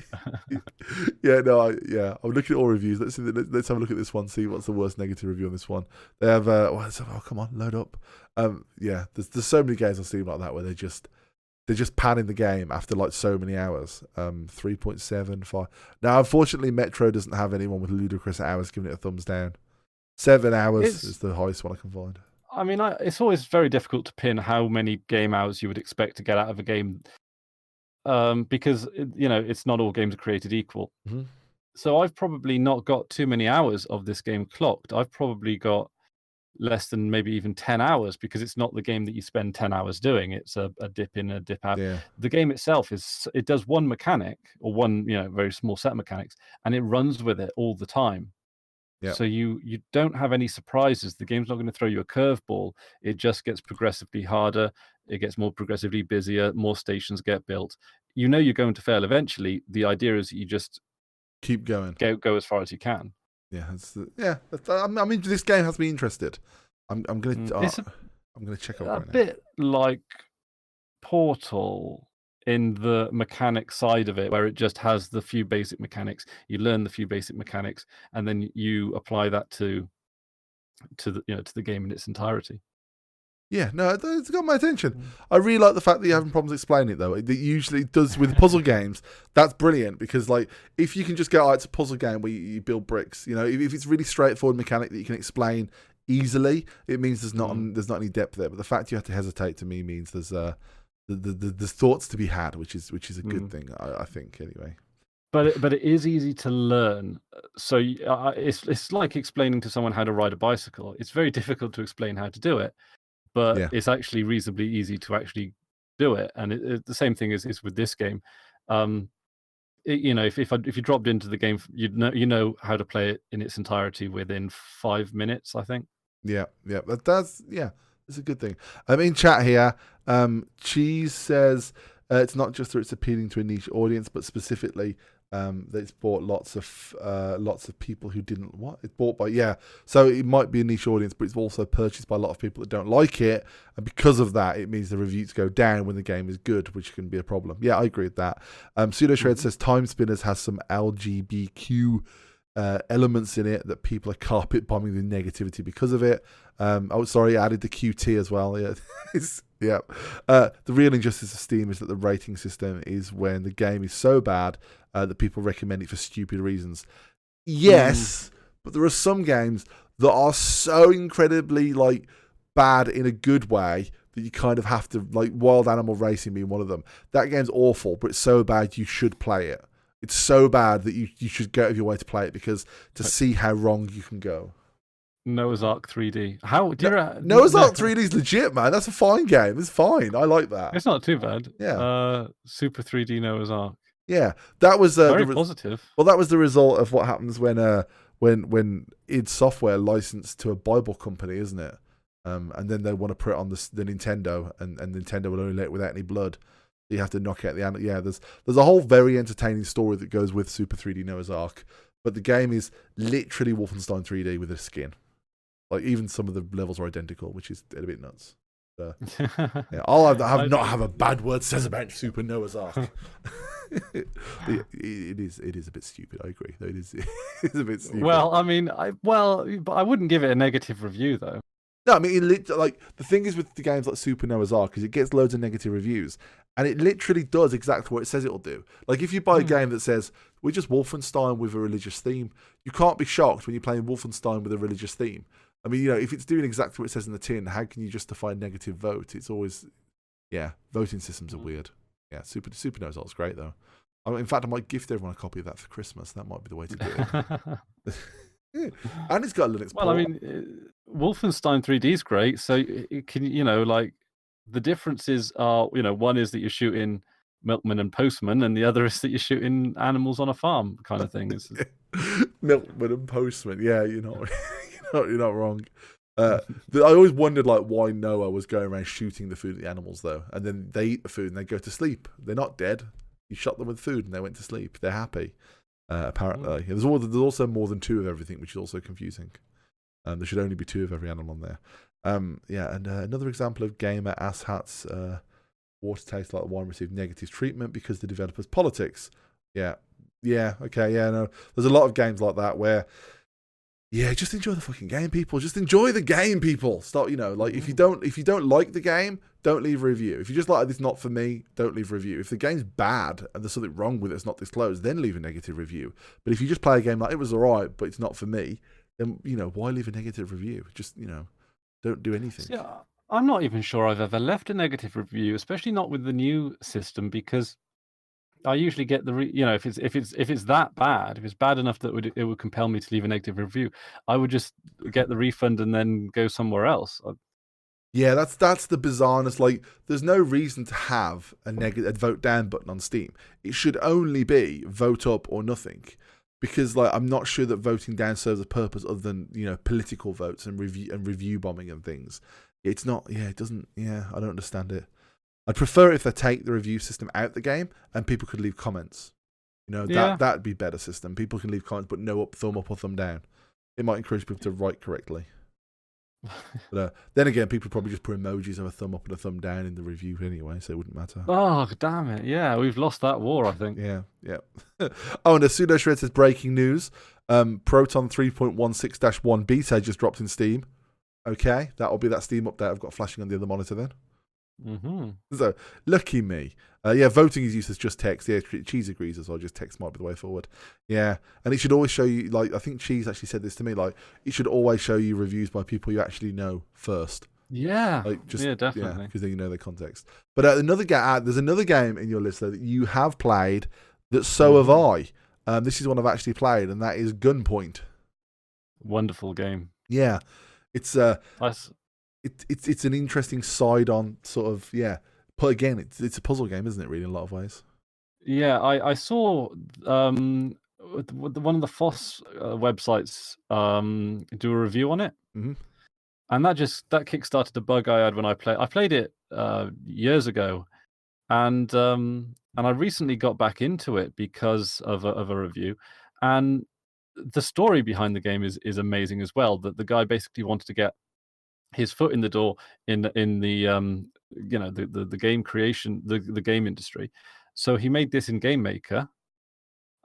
S1: yeah, no, I, yeah. I'm looking at all reviews. Let's see, let's, let's have a look at this one. See what's the worst negative review on this one. They have. Uh, oh, it's- oh, come on, load up. Um, yeah, there's there's so many games on Steam like that where they just they're just panning the game after like so many hours. Um, three point seven five. Now, unfortunately, Metro doesn't have anyone with ludicrous hours giving it a thumbs down. Seven hours
S2: It's-
S1: is the highest one I can find.
S2: I mean, I, it's always very difficult to pin how many game hours you would expect to get out of a game, um, because it- you know it's not all games are created equal.
S1: Mhm.
S2: So I've probably not got too many hours of this game clocked. I've probably got less than maybe even ten hours because it's not the game that you spend ten hours doing. It's a, a dip in, a dip out.
S1: Yeah,
S2: The game itself is it does one mechanic or one you know very small set of mechanics, and it runs with it all the time.
S1: Yeah.
S2: So you you don't have any surprises. The game's not going to throw you a curveball. It just gets progressively harder. It gets more progressively busier. More stations get built. You know you're going to fail eventually. The idea is that you just
S1: keep going.
S2: go go as far as you can.
S1: Yeah, it's, yeah. that's- I I mean, this game has me interested. I'm I'm gonna
S2: Mm,
S1: uh,
S2: it's a-
S1: I'm gonna check out
S2: A
S1: right now.
S2: bit like Portal in the mechanic side of it, where it just has the few basic mechanics. You learn the few basic mechanics, and then you apply that to to the you know to the game in its entirety.
S1: Yeah, no, it- it's got my attention.
S2: Mm.
S1: I really like the fact that you're having problems explaining it, though. It usually does with puzzle games. That's brilliant because, like, if you can just go, oh, it's a puzzle game where you, you build bricks. You know, if, if it's really straightforward mechanic that you can explain easily, it means there's not
S2: Mm.
S1: there's not any depth there. But the fact you have to hesitate to me means there's uh the, the, the, there's thoughts to be had, which is which is a good
S2: Mm.
S1: thing, I, I think. Anyway.
S2: But it, but it is easy to learn. So y- uh, it's it's like explaining to someone how to ride a bicycle. It's very difficult to explain how to do it, but
S1: Yeah.
S2: it's actually reasonably easy to actually do it. And it, it, the same thing is is with this game. Um, it- you know, if if, I, if you dropped into the game, you'd know you know how to play it in its entirety within five minutes. I think.
S1: Yeah, yeah, that, that's yeah, it's a good thing. I'm in chat here. Um, Cheese says uh, it's not just that it's appealing to a niche audience, but specifically um, that it's bought lots of uh, lots of people who didn't what it's bought by. Yeah, so it might be a niche audience, but it's also purchased by a lot of people that don't like it, and because of that, it means the reviews go down when the game is good, which can be a problem. Yeah, I agree with that. Um, Pseudo Shred
S2: Mhm.
S1: says Time Spinners has some L G B T Q uh, elements in it that people are carpet bombing the negativity because of it. Um, oh, sorry, I added the Q T as well. Yeah, yeah. Uh, the real injustice of Steam is that the rating system is when the game is so bad uh, that people recommend it for stupid reasons. Yes, mm. but there are some games that are so incredibly like bad in a good way that you kind of have to, like Wild Animal Racing being one of them. That game's awful, but it's so bad you should play it. It's so bad that you, you should go out of your way to play it because to see how wrong you can go.
S2: Noah's Ark three D. How do you
S1: no, Noah's Ark three D is legit, man. That's a fine game. It's fine. I like that.
S2: It's not too bad.
S1: Yeah.
S2: Uh, Super three D Noah's Ark.
S1: Yeah, that was uh,
S2: very
S1: the,
S2: positive.
S1: Well, that was the result of what happens when uh when when id Software licensed to a Bible company, isn't it? Um, and then they want to put it on the, the Nintendo, and, and Nintendo will only let it without any blood. You have to knock out the animal. Yeah, there's there's a whole very entertaining story that goes with Super three D Noah's Ark, but the game is literally Wolfenstein three D with a skin. Like even some of the levels are identical, which is a bit nuts. So, yeah, I'll have, have not have a bad word says about Super Noah's Ark. it, it is it is a bit stupid. I agree. It is it's a bit stupid.
S2: Well, I mean, I well, but I wouldn't give it a negative review though.
S1: No, I mean, it, like the thing is with the games like Super Noah's Ark is it gets loads of negative reviews, and it literally does exactly what it says it'll do. Like if you buy a mm. game that says we're just Wolfenstein with a religious theme, you can't be shocked when you're playing Wolfenstein with a religious theme. I mean, you know, if it's doing exactly what it says in the tin, how can you justify a negative vote? It's always, yeah, voting systems are weird. Yeah, Super Super Noah's Ark's great though. I mean, in fact, I might gift everyone a copy of that for Christmas. That might be the way to do it. Yeah. And it's got a Linux.
S2: Well,
S1: port.
S2: I mean, uh, Wolfenstein three D is great. So it can, you know, like the differences are, you know, one is that you're shooting milkmen and postmen, and the other is that you're shooting animals on a farm, kind of thing. It's...
S1: milkmen and postmen. Yeah, you know, you're not, you're not wrong. Uh, I always wondered like why Noah was going around shooting the food at the animals though, and then they eat the food and they go to sleep. They're not dead. You shot them with food and they went to sleep. They're happy. Uh, apparently, there's, all, there's also more than two of everything, which is also confusing. Um, there should only be two of every animal on there. Um, yeah, and uh, another example of gamer asshats. Uh, water tastes like wine received negative treatment because the developers' politics. Yeah, yeah, okay, yeah. No, there's a lot of games like that where, yeah, just enjoy the fucking game, people. Just enjoy the game, people. Stop, you know, like if you don't, if you don't like the game, don't leave a review. If you just like this, not for me, don't leave a review. If the game's bad and there's something wrong with it, it's not disclosed, then leave a negative review. But if you just play a game like it was alright, but it's not for me, then you know why leave a negative review? Just you know, don't do anything.
S2: Yeah, I'm not even sure I've ever left a negative review, especially not with the new system, because I usually get the re- you know if it's if it's if it's that bad, if it's bad enough that would it would compel me to leave a negative review, I would just get the refund and then go somewhere else. I,
S1: Yeah, that's that's the bizarreness. Like, there's no reason to have a negative vote down button on Steam. It should only be vote up or nothing, because like I'm not sure that voting down serves a purpose other than you know political votes and review and review bombing and things. It's not. Yeah, it doesn't. Yeah, I don't understand it. I'd prefer if they take the review system out the game and people could leave comments. You know,
S2: yeah.
S1: that that'd be better system. People can leave comments, but no up, thumb up or thumb down. It might encourage people to write correctly. But uh, then again, people probably just put emojis of a thumb up and a thumb down in the review anyway, so it wouldn't matter.
S2: Oh, damn it. Yeah, we've lost that war, I think.
S1: Yeah, yeah. Oh, and a Pseudo Shred says breaking news. Um, Proton three point one six dash one beta just dropped in Steam. Okay, that'll be that Steam update I've got flashing on the other monitor then.
S2: Mm-hmm.
S1: So, lucky me. Uh, yeah, voting is used as just text. Yeah, Cheese agrees as well. Just text might be the way forward. Yeah, and it should always show you, like, I think Cheese actually said this to me, like, it should always show you reviews by people you actually know first.
S2: Yeah,
S1: like just,
S2: yeah, definitely.
S1: Because yeah, then you know their context. But uh, another ga- uh, there's another game in your list, though, that you have played that so mm-hmm. have I. Um, this is one I've actually played, and that is Gunpoint.
S2: Wonderful game.
S1: Yeah. It's uh,
S2: nice.
S1: It, it's it's an interesting side on sort of yeah. But again, it's it's a puzzle game, isn't it? Really, in a lot of ways.
S2: Yeah, I I saw um one of the F O S uh, websites um do a review on it,
S1: mm-hmm.
S2: and that just that kickstarted the bug I had when I played. I played it uh, years ago, and um and I recently got back into it because of a, of a review, and the story behind the game is is amazing as well. That the guy basically wanted to get his foot in the door in in the um you know the the, the game creation the the game industry, so he made this in Game Maker,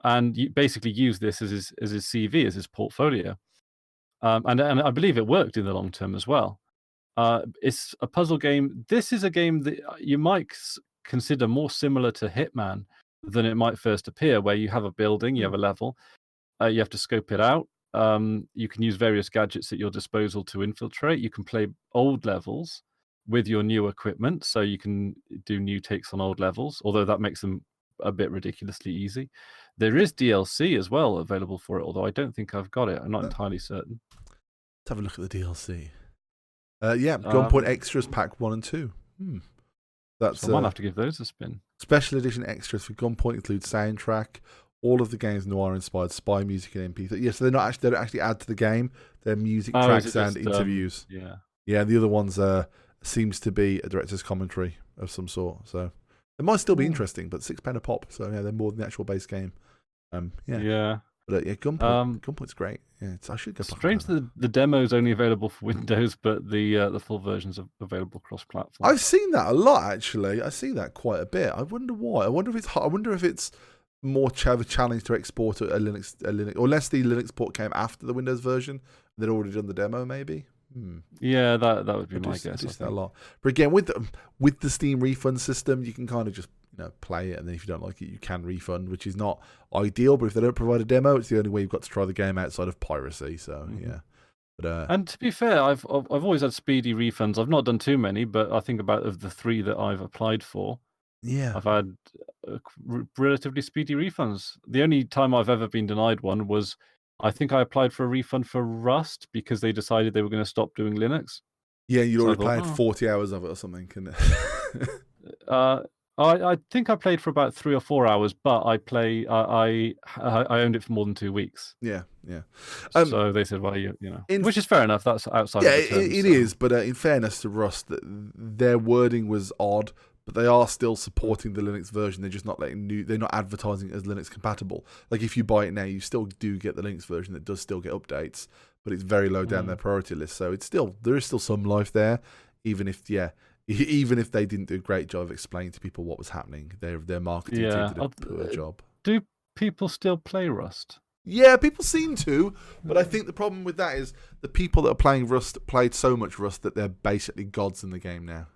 S2: and you basically use this as his as his C V, as his portfolio. Um, and and I believe it worked in the long term as well. Uh, it's a puzzle game. This is a game that you might consider more similar to Hitman than it might first appear, where you have a building, you have a level, uh, you have to scope it out. Um, you can use various gadgets at your disposal to infiltrate. You can play old levels with your new equipment, so you can do new takes on old levels, although that makes them a bit ridiculously easy. There is D L C as well available for it, although I don't think I've got it. I'm not uh, entirely certain.
S1: Let's have a look at the D L C. Uh, yeah, Gunpoint um, Extras Pack one and two. Hmm.
S2: That's so I might uh, have to give those a spin.
S1: Special edition extras for Gunpoint include soundtrack, all of the game's noir-inspired spy music and M P three. Yes, yeah, so they're not actually they don't actually add to the game. They're music
S2: oh,
S1: tracks
S2: just,
S1: and interviews.
S2: Um, yeah,
S1: yeah. The other ones uh, seems to be a director's commentary of some sort. So it might still be Ooh. interesting, but six pen a pop. So yeah, they're more than the actual base game. Um, yeah,
S2: yeah.
S1: But uh, yeah, Gunpoint, um, Gunpoint's great. Yeah, it's, I should go.
S2: Strange that the, the demo is only available for Windows, but the uh, the full versions are available cross-platform.
S1: I've seen that a lot actually. I see that quite a bit. I wonder why. I wonder if it's. I wonder if it's more of a challenge to export a Linux, a Linux, or unless the Linux port came after the Windows version, they'd already done the demo, maybe. Hmm.
S2: Yeah, that that would be
S1: I
S2: my
S1: do,
S2: guess.
S1: I do
S2: I
S1: that a lot. But again, with the, with the Steam refund system, you can kind of just you know play it, and then if you don't like it, you can refund, which is not ideal. But if they don't provide a demo, it's the only way you've got to try the game outside of piracy. So mm-hmm. yeah. But, uh,
S2: and to be fair, I've I've always had speedy refunds. I've not done too many, but I think about of the three that I've applied for,
S1: yeah,
S2: I've had uh, relatively speedy refunds. The only time I've ever been denied one was, I think I applied for a refund for Rust because they decided they were going to stop doing Linux.
S1: Yeah, you'd so already thought, played oh. forty hours of it or something, couldn't it?
S2: uh, I I think I played for about three or four hours, but I play I I, I owned it for more than two weeks.
S1: Yeah, yeah.
S2: Um, so they said, well, you you know, in, which is fair enough. That's outside.
S1: Yeah,
S2: of the terms,
S1: it, it
S2: so.
S1: is. But uh, in fairness to Rust, their wording was odd. But they are still supporting the Linux version. They're just not letting new. They're not advertising it as Linux compatible. Like if you buy it now, you still do get the Linux version that does still get updates, but it's very low down mm. their priority list. So it's still there is still some life there, even if yeah, even if they didn't do a great job of explaining to people what was happening. Their their marketing
S2: yeah.
S1: team did a poor job.
S2: Do people still play Rust?
S1: Yeah, people seem to, but I think the problem with that is the people that are playing Rust played so much Rust that they're basically gods in the game now.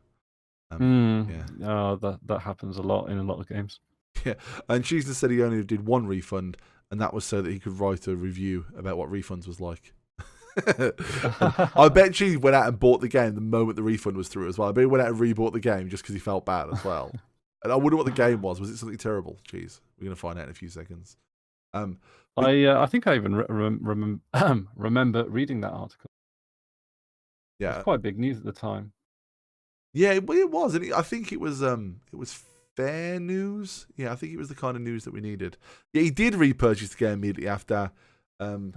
S2: Um, mm. Yeah, oh, that that happens a lot in a lot of games.
S1: Yeah, and Cheesner said he only did one refund, and that was so that he could write a review about what refunds was like. I bet Cheese went out and bought the game the moment the refund was through as well. I bet he went out and rebought the game just because he felt bad as well. And I wonder what the game was. Was it something terrible? Cheese, we're gonna find out in a few seconds. Um,
S2: but... I uh, I think I even re- rem- rem- remember reading that article.
S1: Yeah,
S2: it was quite big news at the time.
S1: Yeah, it, it was, and it, I think it was um, it was fair news. Yeah, I think it was the kind of news that we needed. Yeah, he did repurchase the game immediately after, um,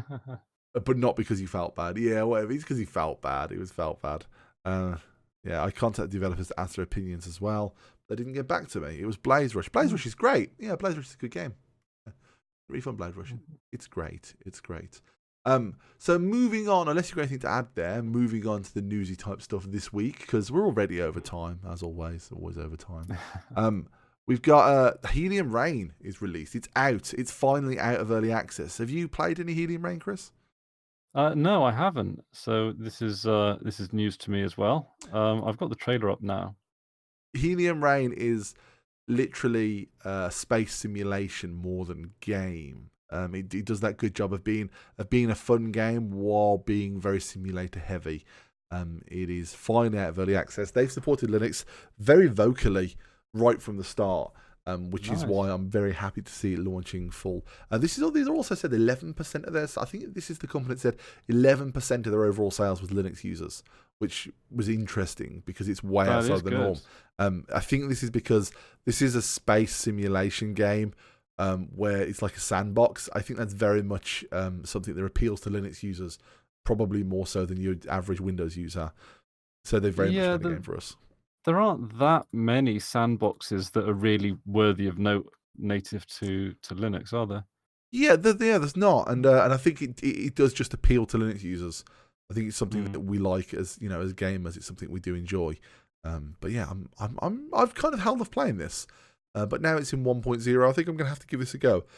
S1: but not because he felt bad. Yeah, whatever. It's because he felt bad. It was felt bad. Uh, yeah, I contacted developers to ask their opinions as well. They didn't get back to me. It was Blaze Rush. Blaze Rush is great. Yeah, Blaze Rush is a good game. Refund Blaze Rush. It's great. It's great. Um, so moving on, unless you've got anything to add there, moving on to the newsy type stuff this week, because we're already over time, as always, always over time. um, we've got uh, Helium Rain is released. It's out. It's finally out of early access. Have you played any Helium Rain, Chris?
S2: Uh, no, I haven't. So this is uh, this is news to me as well. Um, I've got the trailer up now.
S1: Helium Rain is literally uh, space simulation more than game. Um, it, it does that good job of being of being a fun game while being very simulator heavy. Um, it is fine out of early access. They've supported Linux very vocally right from the start, um, which nice. is why I'm very happy to see it launching full. Uh, this is these are also said eleven percent of their. I think this is the company that said eleven percent of their overall sales was Linux users, which was interesting because it's way
S2: that
S1: outside the
S2: good.
S1: norm. Um, I think this is because this is a space simulation game. Um, where it's like a sandbox. I think that's very much um, something that appeals to Linux users, probably more so than your average Windows user. So they're very
S2: yeah,
S1: much made
S2: the,
S1: a game for us.
S2: There aren't that many sandboxes that are really worthy of note native to, to Linux, are there?
S1: Yeah, the, yeah, there's not, and uh, and I think it, it it does just appeal to Linux users. I think it's something mm. that we like as you know as gamers. It's something we do enjoy. Um, but yeah, I'm I'm I'm I've kind of held off playing this. Uh, but now it's in one point oh. I think I'm going to have to give this a go.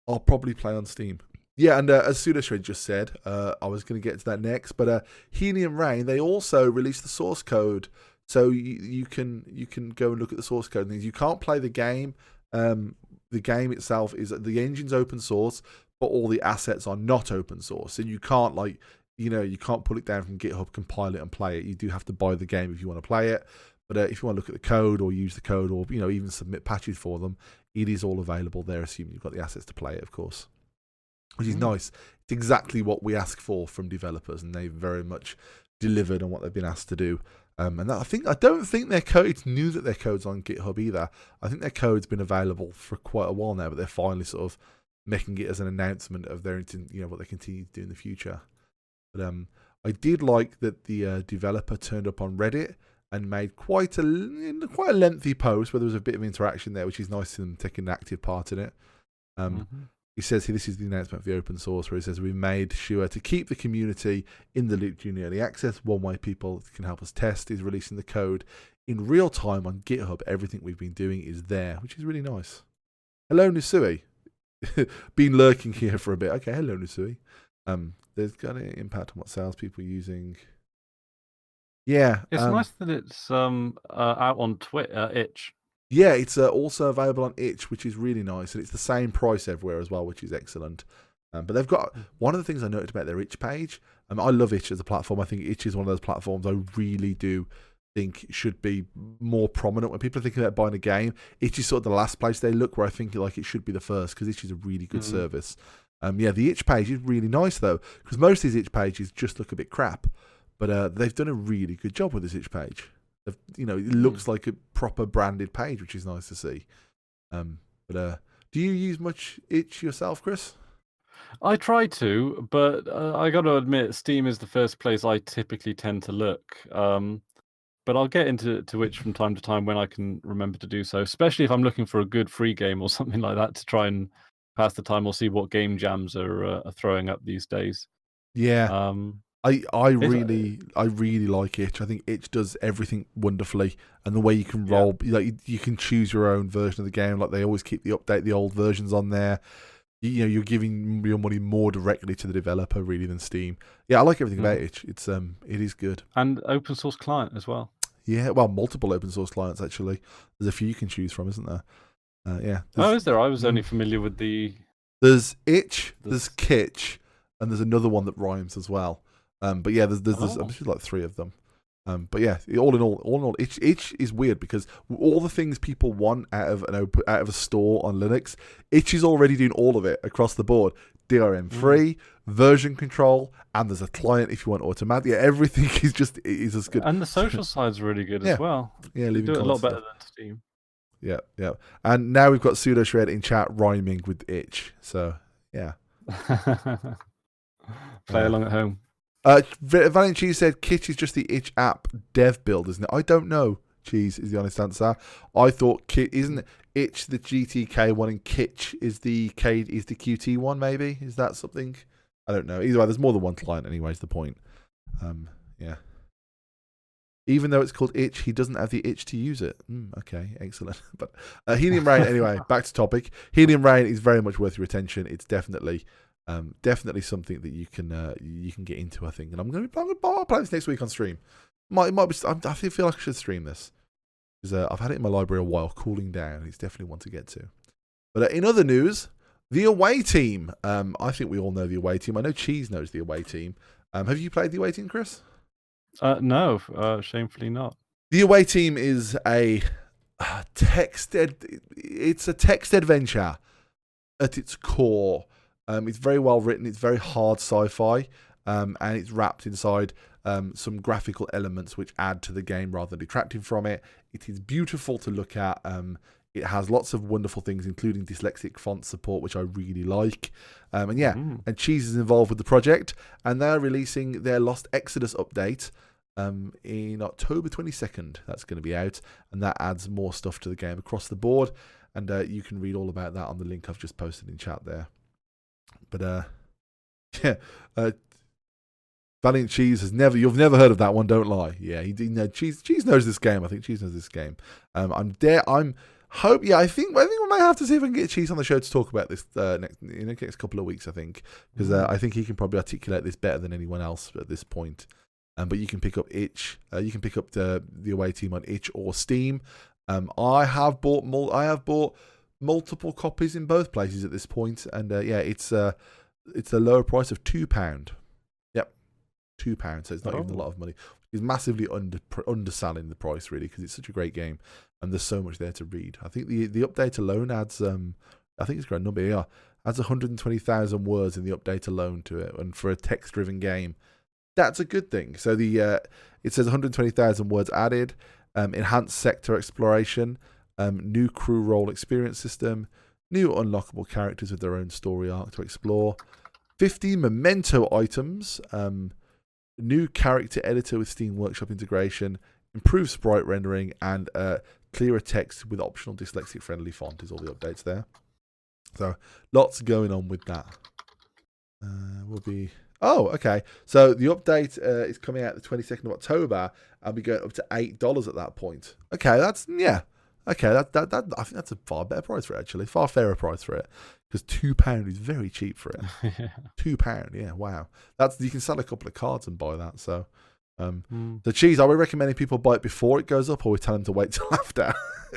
S1: I'll probably play on Steam. Yeah, and uh, as Pseudoshred just said, uh, I was going to get to that next, but uh, Helium Rain, they also released the source code, so you, you can you can go and look at the source code and things. You can't play the game. Um, the game itself is the engine's open source, but all the assets are not open source, and you can't like you know you can't pull it down from GitHub, compile it, and play it. You do have to buy the game if you want to play it. But uh, if you want to look at the code or use the code or you know even submit patches for them, it is all available there, assuming you've got the assets to play it, of course. Which is mm. nice. It's exactly what we ask for from developers, and they've very much delivered on what they've been asked to do. Um, and that, I think I don't think their code. It's new that their code's on GitHub either. I think their code's been available for quite a while now, but they're finally sort of making it as an announcement of their, you know, what they continue to do in the future. But um, I did like that the uh, developer turned up on Reddit and made quite a quite a lengthy post where there was a bit of interaction there, which is nice to them taking an active part in it. Um, mm-hmm. He says here, this is the announcement for the open source, where he says, we've made sure to keep the community in the loop during early access. One way people can help us test is releasing the code in real time on GitHub. Everything we've been doing is there, which is really nice. Hello, Nusui. Been lurking here for a bit. Okay, hello, Nusui. Um, there's got an impact on what salespeople are using. Yeah.
S2: It's
S1: um,
S2: nice that it's um uh, out on Twitter, uh, Itch.
S1: Yeah, it's uh, also available on Itch, which is really nice, and it's the same price everywhere as well, which is excellent. Um, but they've got one of the things I noted about their Itch page. Um, I love Itch as a platform. I think Itch is one of those platforms I really do think should be more prominent when people are thinking about buying a game. Itch is sort of the last place they look, where I think like it should be the first, because Itch is a really good mm-hmm. service. Um, yeah, the Itch page is really nice though, because most of these Itch pages just look a bit crap, but uh, they've done a really good job with this Itch page. You know, it looks like a proper branded page, which is nice to see. Um, but uh, do you use much Itch yourself, Chris?
S2: I try to, but uh, I got to admit, Steam is the first place I typically tend to look. Um, but I'll get into to Itch from time to time when I can remember to do so, especially if I'm looking for a good free game or something like that to try and pass the time or see what game jams are, uh, are throwing up these days.
S1: Yeah.
S2: Um,
S1: I, I really I really like Itch. I think Itch does everything wonderfully, and the way you can roll, yeah. like you, you can choose your own version of the game. Like they always keep the update the old versions on there. You, you know, you're giving your money more directly to the developer really than Steam. Yeah, I like everything mm. about Itch. It's um it is good,
S2: and open source client as well.
S1: Yeah, well, multiple open source clients actually. There's a few you can choose from, isn't there? Uh, yeah.
S2: Oh, is there? I was only familiar with the.
S1: There's Itch, there's Kitch, and there's another one that rhymes as well. Um, but yeah, there's there's, there's, oh. there's like three of them. Um, but yeah, all in all, all in all, Itch, Itch is weird because all the things people want out of an open, out of a store on Linux, Itch is already doing all of it across the board. D R M free, mm. version control, and there's a client if you want automatic. Yeah, everything is just is as good.
S2: And the social side's really good
S1: yeah.
S2: as well.
S1: Yeah,
S2: they do it a lot better than Steam.
S1: Yeah, yeah. And now we've got Pseudoshred in chat rhyming with Itch. So yeah.
S2: Play uh, along at home.
S1: Uh, Valiant Cheese said Kitch is just the Itch app dev build, isn't it? I don't know. Cheese is the honest answer. I thought Kit isn't Itch the G T K one and Kitch is the K is the Q T one. Maybe is that something? I don't know. Either way, there's more than one client. Anyway, is the point. Um, yeah. Even though it's called Itch, he doesn't have the itch to use it. Mm, okay, excellent. But uh, Helium Rain. Anyway, back to topic. Helium Rain is very much worth your attention. It's definitely. Um, definitely something that you can uh, you can get into, I think, and I'm going to I'm gonna play this next week on stream. Might might be. I feel like I should stream this because uh, I've had it in my library a while, cooling down. It's definitely one to get to. But uh, in other news, the away team. Um, I think we all know the away team. I know Cheese knows the away team. Um, have you played the away team, Chris?
S2: Uh, no, uh, shamefully not.
S1: The away team is a uh, text. Ed, it's a text adventure at its core. Um, it's very well written. It's very hard sci-fi, um, and it's wrapped inside um, some graphical elements which add to the game rather than detracting from it. It is beautiful to look at. Um, it has lots of wonderful things, including dyslexic font support, which I really like. Um, and yeah, mm. and Cheese is involved with the project, and they're releasing their Lost Exodus update um, in October twenty-second. That's going to be out, and that adds more stuff to the game across the board. And uh, you can read all about that on the link I've just posted in chat there. But uh, yeah, uh, Valiant Cheese has never. You've never heard of that one. Don't lie. Yeah, he, he no, Cheese. Cheese knows this game. I think Cheese knows this game. Um, I'm there. I'm. hope, yeah, I think I think we might have to see if I can get Cheese on the show to talk about this uh, next in the next couple of weeks. I think because uh, I think he can probably articulate this better than anyone else at this point. Um, but you can pick up Itch. Uh, you can pick up the the away team on Itch or Steam. Um, I have bought mul- I have bought multiple copies in both places at this point, and uh, yeah, it's uh, it's a lower price of two pound. Yep, two pounds. So it's not oh. even a lot of money. It's massively under underselling the price really because it's such a great game and there's so much there to read. I think the the update alone adds um I think it's a great number yeah adds one hundred twenty thousand words in the update alone to it, and for a text driven game that's a good thing. So the uh, it says one hundred twenty thousand words added, um, enhanced sector exploration, um, new crew role experience system, new unlockable characters with their own story arc to explore, fifty memento items, um. new character editor with Steam Workshop integration, improved sprite rendering, and uh, clearer text with optional dyslexic-friendly font is all the updates there. So lots going on with that. Uh, will be oh okay. So the update uh, is coming out the twenty-second of October. I'll be going up to eight dollars at that point. Okay, that's yeah. Okay, that that that I think that's a far better price for it actually. Far fairer price for it. Because two pound is very cheap for it.
S2: yeah.
S1: Two pound, yeah, wow. That's you can sell a couple of cards and buy that. So, um,
S2: mm.
S1: the cheese. Are we recommending people buy it before it goes up, or we tell them to wait till after?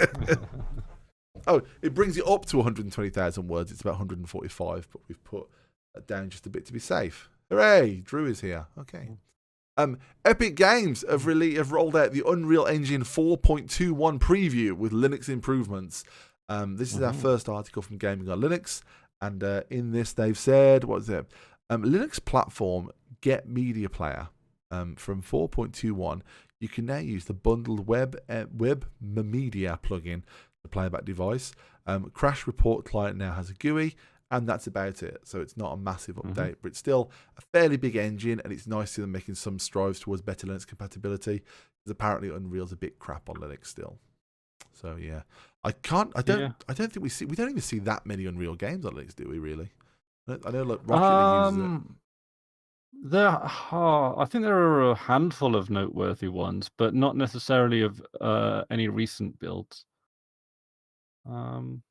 S1: Oh, it brings it up to one hundred twenty thousand words. It's about one hundred forty-five, but we've put that down just a bit to be safe. Hooray! Drew is here. Okay. Um, Epic Games have really have rolled out the Unreal Engine four point two one preview with Linux improvements. Um, this is mm-hmm. our first article from Gaming on Linux, and uh, in this they've said, what is it? Um, Linux platform Get Media Player um, from four point two one. You can now use the bundled Web uh, Web Media plugin, the playback device. Um, Crash Report client now has a G U I, and that's about it. So it's not a massive update, mm-hmm. but it's still a fairly big engine, and it's nice to see them making some strides towards better Linux compatibility. Because apparently Unreal's a bit crap on Linux still. So yeah, I can't. I don't. Yeah. I don't think we see. We don't even see that many Unreal games on Linux, do we? Really? I, I know, like Rocket um, League uses
S2: it. There, oh, I think there are a handful of noteworthy ones, but not necessarily of uh, any recent builds. Um,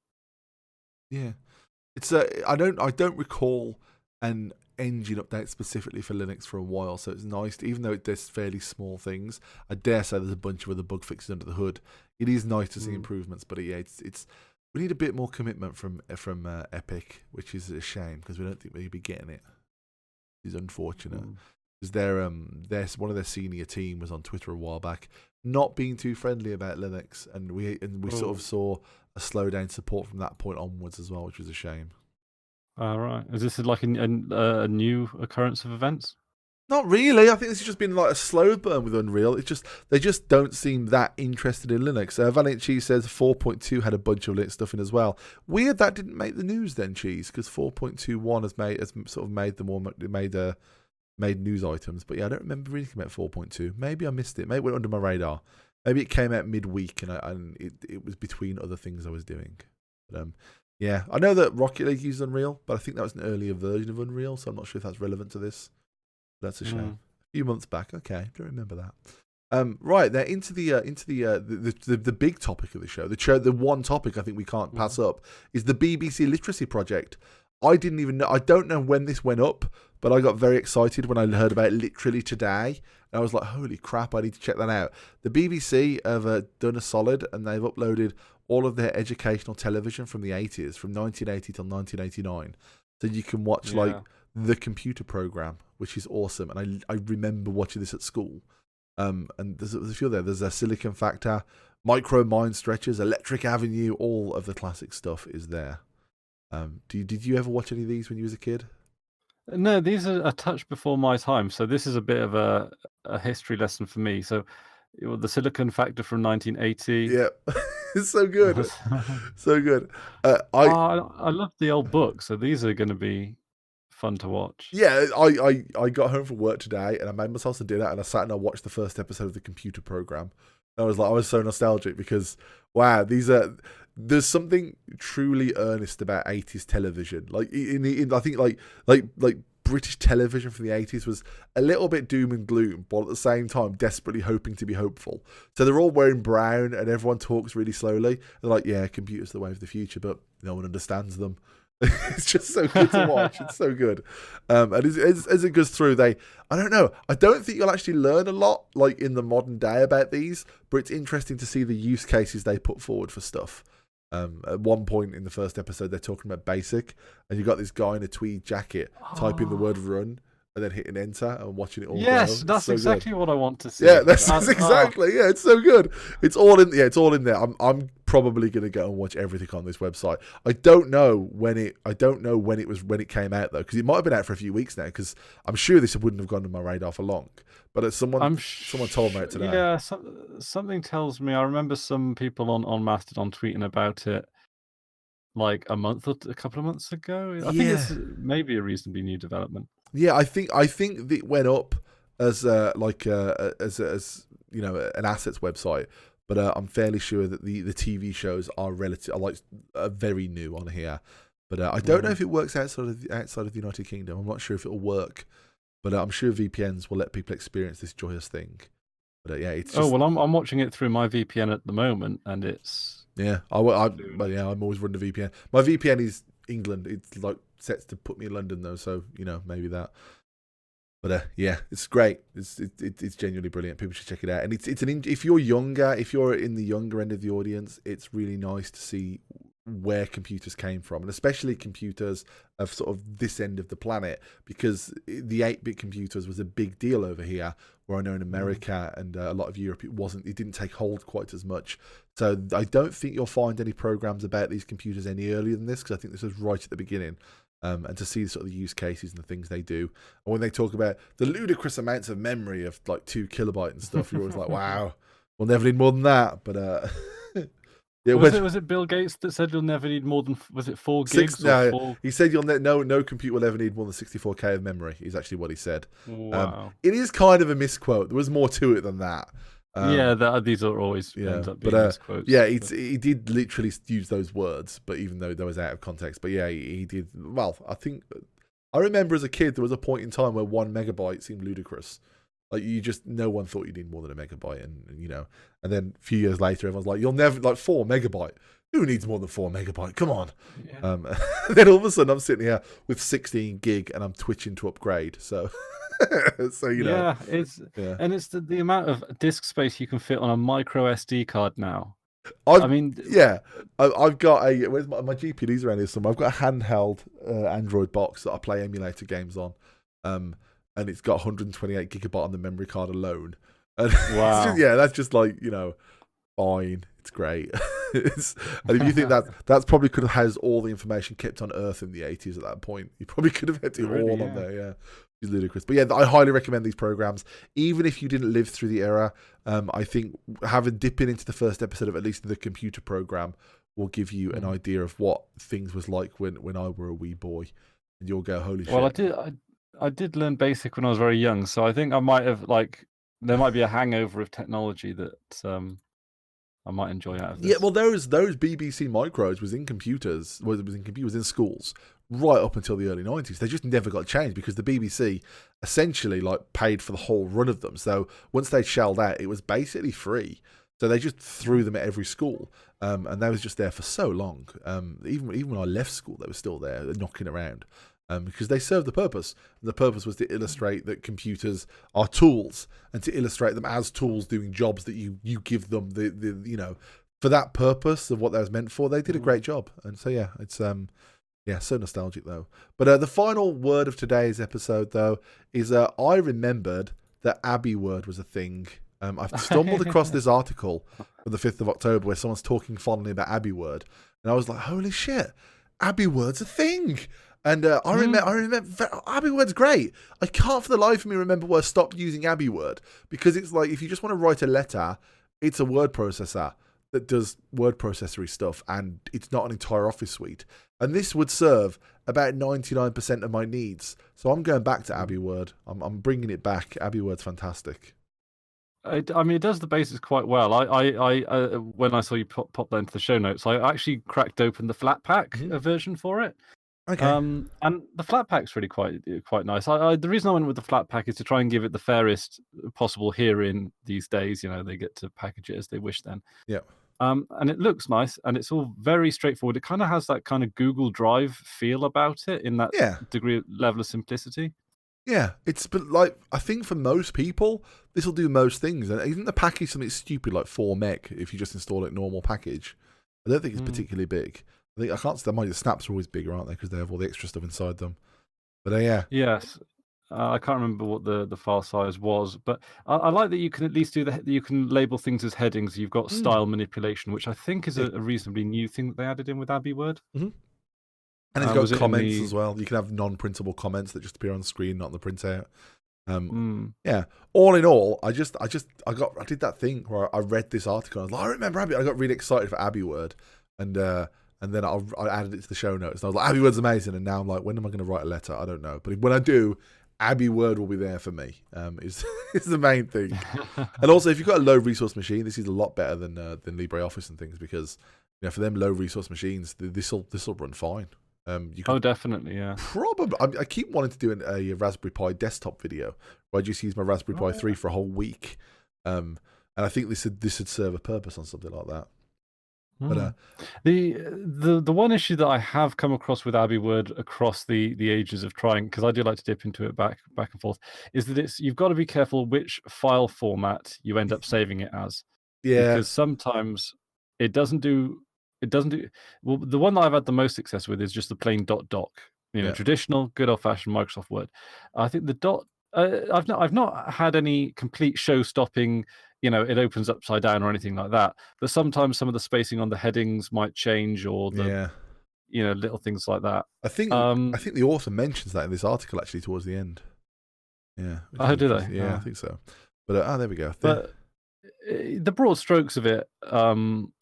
S1: yeah, it's a. I don't. I don't recall an engine update specifically for Linux for a while, so it's nice to, even though it does fairly small things. I dare say there's a bunch of other bug fixes under the hood. It is nice to see mm. improvements, but yeah, it's it's we need a bit more commitment from from uh, Epic, which is a shame because we don't think we'll be getting it. It's unfortunate because mm. their um their one of their senior team was on Twitter a while back, not being too friendly about Linux, and we and we oh. sort of saw a slowdown support from that point onwards as well, which was a shame.
S2: All right, is this like a, a, a new occurrence of events?
S1: Not really. I think this has just been like a slow burn with Unreal. It's just they just don't seem that interested in Linux. Uh, Valiant Cheese says four point two had a bunch of Linux stuff in as well. Weird that didn't make the news then, Cheese, because four point two one has made has sort of made them more made uh, made news items. But yeah, I don't remember reading about four point two. Maybe I missed it. Maybe it went under my radar. Maybe it came out midweek and I, and it it was between other things I was doing. But um, yeah, I know that Rocket League used Unreal, but I think that was an earlier version of Unreal, so I'm not sure if that's relevant to this. That's a shame. Mm. A few months back. Okay, don't remember that. Um, right, they're into the uh, into the, uh, the, the the big topic of the show. The show, the one topic I think we can't pass mm. up is the B B C Literacy Project. I didn't even know. I don't know when this went up, but I got very excited when I heard about it literally today. And I was like, "Holy crap! I need to check that out." The B B C have uh, done a solid, and they've uploaded all of their educational television from the eighties, from nineteen eighty till nineteen eighty-nine, so you can watch yeah. like the computer program, which is awesome. And I I remember watching this at school. Um, and there's, there's a few there. There's a Silicon Factor, Micro Mind Stretchers, Electric Avenue. All of the classic stuff is there. Um, do you, did you ever watch any of these when you was a kid?
S2: No, these are a touch before my time. So this is a bit of a, a history lesson for me. So the Silicon Factor from nineteen eighty.
S1: Yeah, it's so good, so good. Uh, I
S2: oh, I love the old books. So these are going to be fun to watch.
S1: Yeah, I, I, I got home from work today and I made myself some dinner and I sat and I watched the first episode of the computer program. And I was like, I was so nostalgic because wow, these are there's something truly earnest about eighties television. Like in, in I think like like like British television from the eighties was a little bit doom and gloom, but at the same time desperately hoping to be hopeful. So they're all wearing brown and everyone talks really slowly. They're like, yeah, computers are the way of the future, but no one understands them. It's just so good to watch. It's so good. Um, and as, as, as it goes through, they, I don't know, I don't think you'll actually learn a lot like in the modern day about these, but it's interesting to see the use cases they put forward for stuff. Um, at one point in the first episode, they're talking about BASIC, and you got this guy in a tweed jacket oh. typing the word run and then hitting enter and watching it all.
S2: Yes,
S1: grow.
S2: that's
S1: so
S2: exactly
S1: good.
S2: what I want to see.
S1: Yeah, that's, that's
S2: uh,
S1: exactly. Yeah, it's so good. It's all in. Yeah, it's all in there. I'm I'm probably gonna go and watch everything on this website. I don't know when it. I don't know when it was when it came out though, because it might have been out for a few weeks now. Because I'm sure this wouldn't have gone to my radar for long. But as someone,
S2: I'm
S1: someone told me it today.
S2: Yeah, so, something tells me. I remember some people on on Mastodon tweeting about it. Like a month or a couple of months ago, I yeah. think it's maybe a reasonably new development.
S1: Yeah, I think I think it went up as uh, like uh, as as you know an assets website, but uh, I'm fairly sure that the, the T V shows are relative, are like are very new on here. But uh, I don't mm. know if it works outside of the, outside of the United Kingdom. I'm not sure if it'll work, but uh, I'm sure V P Ns will let people experience this joyous thing. But uh, yeah, it's just...
S2: oh well, I'm I'm watching it through my V P N at the moment, and it's.
S1: Yeah, I, I, but yeah, I'm always running a V P N. My V P N is England. It's like set to put me in London though, so you know maybe that. But uh, yeah, it's great. It's it, it, it's genuinely brilliant. People should check it out. And it's it's an if you're younger, if you're in the younger end of the audience, it's really nice to see where computers came from, and especially computers of sort of this end of the planet, because the eight-bit computers was a big deal over here, where I know in America and uh, a lot of Europe it wasn't, it didn't take hold quite as much. So I don't think you'll find any programs about these computers any earlier than this, because I think this was right at the beginning. Um, and to see sort of the use cases and the things they do, and when they talk about the ludicrous amounts of memory of like two kilobyte and stuff, you're always like, wow, we'll never need more than that. But uh,
S2: yeah, was when, it was it Bill Gates that said you'll never need more than was it four gigs?
S1: Six, no,
S2: four...
S1: he said you'll ne- no no computer will ever need more than sixty-four K of memory. Is actually what he said.
S2: Wow.
S1: Um, it is kind of a misquote. There was more to it than that.
S2: Um, yeah, that, these are always
S1: yeah,
S2: ends up being
S1: but, uh,
S2: misquotes.
S1: Yeah, it's, he did literally use those words, but even though that was out of context. But yeah, he, he did. Well, I think I remember as a kid there was a point in time where one megabyte seemed ludicrous. Like you just, no one thought you need more than a megabyte, and, and you know, and then a few years later, everyone's like, "You'll never like four megabyte. Who needs more than four megabyte? Come on." Yeah. Um, then all of a sudden, I'm sitting here with sixteen gig, and I'm twitching to upgrade. So, so you know,
S2: yeah, it's
S1: yeah.
S2: and it's the, the amount of disk space you can fit on a micro S D card now.
S1: I've,
S2: I mean,
S1: yeah, I, I've got a where's my, my G P Ds around here somewhere. I've got a handheld uh, Android box that I play emulator games on. Um. And it's got one hundred twenty-eight gigabyte on the memory card alone. And
S2: wow.
S1: Just, yeah, that's just like, you know, fine. It's great. it's, and if you think that that's probably could have has all the information kept on Earth in the eighties at that point, you probably could have had it
S2: really,
S1: all
S2: yeah.
S1: on there. Yeah, it's ludicrous. But yeah, I highly recommend these programs, even if you didn't live through the era. Um, I think having dipping into the first episode of at least the computer program will give you an idea of what things was like when when I were a wee boy, and you'll go, holy shit.
S2: Well, I did. I... I did learn BASIC when I was very young, so I think I might have like there might be a hangover of technology that um, I might enjoy out of this.
S1: Yeah, well, those those B B C micros was in computers, was was in computers in schools right up until the early nineties. They just never got changed because the B B C essentially like paid for the whole run of them. So once they shelled out, it was basically free. So they just threw them at every school, um, and they was just there for so long. Um, even even when I left school, they were still there knocking around. Um, because they served the purpose. The purpose was to illustrate that computers are tools, and to illustrate them as tools doing jobs that you you give them the, the you know for that purpose of what that was meant for. They did a great job, and so yeah, it's um yeah so nostalgic though. But uh, the final word of today's episode though is uh, I remembered that Abbey Word was a thing. Um, I've stumbled across this article on the fifth of October where someone's talking fondly about Abbey Word, and I was like, holy shit, Abbey Word's a thing. And uh, I remember, mm. I remember, Abbey Word's great. I can't for the life of me remember where I stopped using Abbey Word, because it's like if you just want to write a letter, it's a word processor that does word processory stuff, and it's not an entire Office suite. And this would serve about ninety-nine percent of my needs. So I'm going back to Abbey Word. I'm, I'm bringing it back. Abbey Word's fantastic.
S2: I, I mean, it does the basics quite well. I, I, I uh, when I saw you pop, pop that into the show notes, I actually cracked open the Flatpak mm-hmm. version for it.
S1: Okay.
S2: Um, and the flat pack's really quite quite nice. I, I the reason I went with the flat pack is to try and give it the fairest possible hearing these days. You know, they get to package it as they wish then.
S1: Yeah.
S2: Um, and it looks nice, and it's all very straightforward. It kind of has that kind of Google Drive feel about it in that
S1: Yeah.
S2: degree of level of simplicity.
S1: Yeah, it's but like I think for most people this will do most things, and isn't the package something stupid like four meg if you just install it normal package? I don't think it's
S2: Mm.
S1: particularly big. I think I can't. The mind the snaps are always bigger, aren't they? Because they have all the extra stuff inside them. But uh, yeah,
S2: Yes. Uh, I can't remember what the, the file size was, but I, I like that you can at least do the you can label things as headings. You've got
S1: Mm.
S2: style manipulation, which I think is
S1: Yeah.
S2: a, a reasonably new thing that they added in with Abbey Word.
S1: Mhm. And it's
S2: Uh,
S1: got
S2: was it in
S1: comments
S2: the-
S1: as well. You can have non-printable comments that just appear on the screen, not in the printout. Um,
S2: Mm.
S1: Yeah. All in all, I just, I just, I got, I did that thing where I read this article. And I was like, I remember Abbey. I got really excited for Abbey Word, and uh, and then I, I added it to the show notes. And I was like, Abbey Word's amazing. And now I'm like, when am I going to write a letter? I don't know. But when I do, Abbey Word will be there for me. Um, is is the main thing. And also, if you've got a low resource machine, this is a lot better than uh, than LibreOffice and things, because you know, for them low resource machines, this will this will run fine. Um, you can
S2: Oh, definitely, yeah.
S1: probably. I, I keep wanting to do an, a Raspberry Pi desktop video where I just use my Raspberry Pi
S2: Oh,
S1: three
S2: yeah.
S1: for a whole week, um, and I think this would this would serve a purpose on something like that. But uh,
S2: Mm. the the the one issue that I have come across with Abbey Word across the the ages of trying, because I do like to dip into it back back and forth, is that it's you've got to be careful which file format you end up saving it as.
S1: yeah,
S2: Because sometimes it doesn't do it doesn't do well. The one that I've had the most success with is just the plain dot doc. You know,
S1: Yeah.
S2: traditional, good old fashioned Microsoft Word. I think the dot. Uh, I've not I've not had any complete show stopping. You know, it opens upside down or anything like that. But sometimes some of the spacing on the headings might change, or the
S1: yeah.
S2: you know little things like that.
S1: I think
S2: Um,
S1: I think the author mentions that in this article actually towards the end. Yeah. which
S2: Oh,
S1: is
S2: do they?
S1: interesting. Yeah, I
S2: Oh.
S1: think so. But uh, oh, there we go.
S2: But uh, the broad strokes of it, um,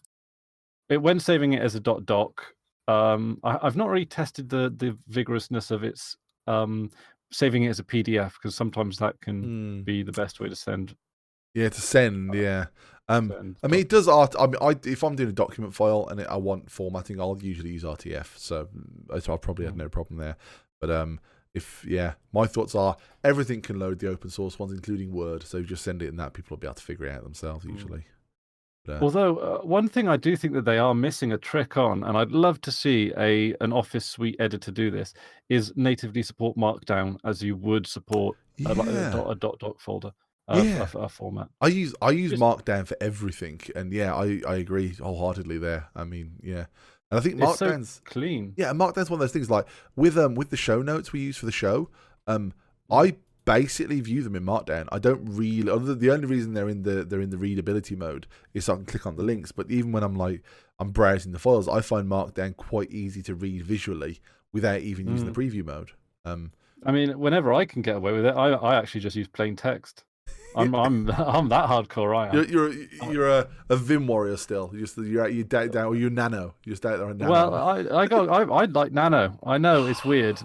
S2: it when saving it as a dot doc, um, I, I've not really tested the the vigorousness of its um, saving it as a P D F, because sometimes that can
S1: Mm,
S2: be the best way to send.
S1: yeah, to send. Yeah. Um,
S2: send
S1: I mean, it does art. I mean, I, if I'm doing a document file and it, I want formatting, I'll usually use R T F. So, so I'll probably have no problem there. But um, if yeah, my thoughts are everything can load the open source ones, including Word. So just send it in that, people will be able to figure it out themselves usually. But, uh,
S2: Although uh, one thing I do think that they are missing a trick on, and I'd love to see a an Office Suite editor do this, is natively support Markdown as you would support a, like a,
S1: Yeah.
S2: dot, a dot doc folder, uh,
S1: Yeah.
S2: a, a format.
S1: I use I use
S2: Just-
S1: Markdown for everything, and yeah, I, I agree wholeheartedly there. I mean, yeah, and I think
S2: It's so
S1: Markdown's
S2: clean.
S1: yeah, Markdown's one of those things like with um with the show notes we use for the show. Um, I basically view them in Markdown. I don't really. Other the only reason they're in the they're in the readability mode is so I can click on the links. But even when I'm like I'm browsing the files, I find Markdown quite easy to read visually without even using
S2: Mm.
S1: the preview mode. Um,
S2: I mean, whenever I can get away with it, I, I actually just use plain text. I'm I'm I'm that hardcore. I am.
S1: you're you're you're a, a Vim warrior still. You're just you're you down down or you're Nano. You're just out there on Nano.
S2: Well, I I go I I like Nano. I know it's weird,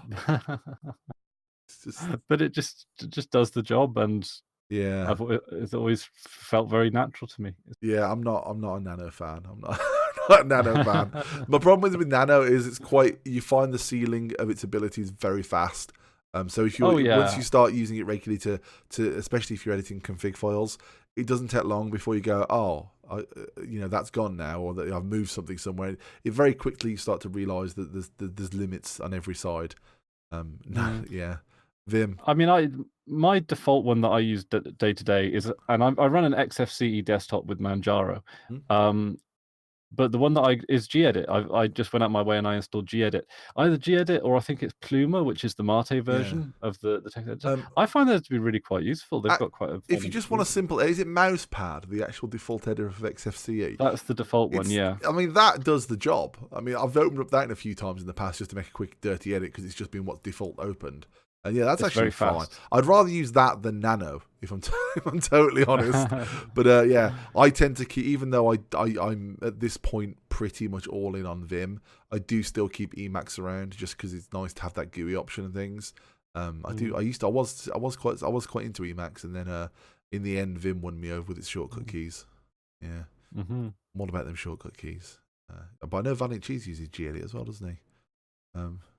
S1: It's just,
S2: but it just it just does the job, and
S1: yeah,
S2: I've al- it's always felt very natural to me.
S1: yeah. I'm not I'm not a Nano fan. I'm not, not a Nano fan. My problem with, with Nano is it's quite. You find the ceiling of its abilities very fast. Um, so if you
S2: Oh,
S1: once
S2: yeah.
S1: you start using it regularly to to especially if you're editing config files, it doesn't take long before you go, oh, I, uh, you know, that's gone now, or that I've moved something somewhere. It very quickly you start to realise that there's there's limits on every side. Um,
S2: Mm.
S1: yeah, Vim.
S2: I mean, I my default one that I use d- day to day is, and I, I run an X F C E desktop with Manjaro,
S1: Hmm.
S2: um, but the one that I is gedit. I I just went out my way and I installed gedit, either gedit or I think it's Pluma, which is the Mate version of the the text editor.
S1: Um,
S2: I find that to be really quite useful. They've
S1: I-
S2: got quite a.
S1: If you just want a simple, is it Mousepad, the actual default editor of X F C E?
S2: that's the default one,
S1: It's-
S2: yeah.
S1: I mean, that does the job. I mean, I've opened up that in a few times in the past just to make a quick dirty edit because it's just been what's default opened. And yeah, that's
S2: It's
S1: actually
S2: very
S1: fine.
S2: fast.
S1: I'd rather use that than Nano, if I'm, t- if I'm totally honest. But uh, yeah, I tend to keep, even though I, I, I'm at this point pretty much all in on Vim, I do still keep Emacs around just because it's nice to have that G U I option and things. Um, I do.
S2: Mm.
S1: I used to. I was. I was quite. I was quite into Emacs, and then uh, in the end, Vim won me over with its shortcut
S2: Mm.
S1: keys. Yeah,
S2: hmm
S1: I'm all about them shortcut keys. Uh, but I know Valiant Cheese uses gedit as well, doesn't he? Um,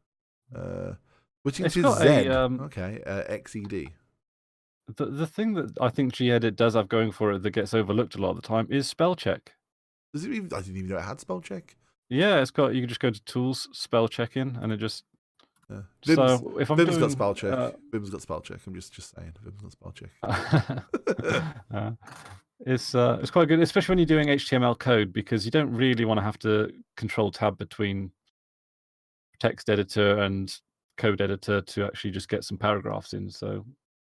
S1: Uh, switching
S2: It's
S1: to
S2: got
S1: Z.
S2: a um,
S1: Okay, uh, X E D.
S2: the the thing that I think gedit does have going for it that gets overlooked a lot of the time is spell check.
S1: Does it even? I didn't even know it had spell check.
S2: Yeah, it's got. You can just go to tools, spell check in, and it just.
S1: Yeah.
S2: So
S1: Vim's,
S2: if I'm
S1: Vim's
S2: doing,
S1: got spell check.
S2: uh,
S1: Vim's got spell check. I'm just just saying. Vim's got spell check.
S2: uh, it's uh, it's quite good, especially when you're doing H T M L code, because you don't really want to have to control tab between text editor and code editor to actually just get some paragraphs in. So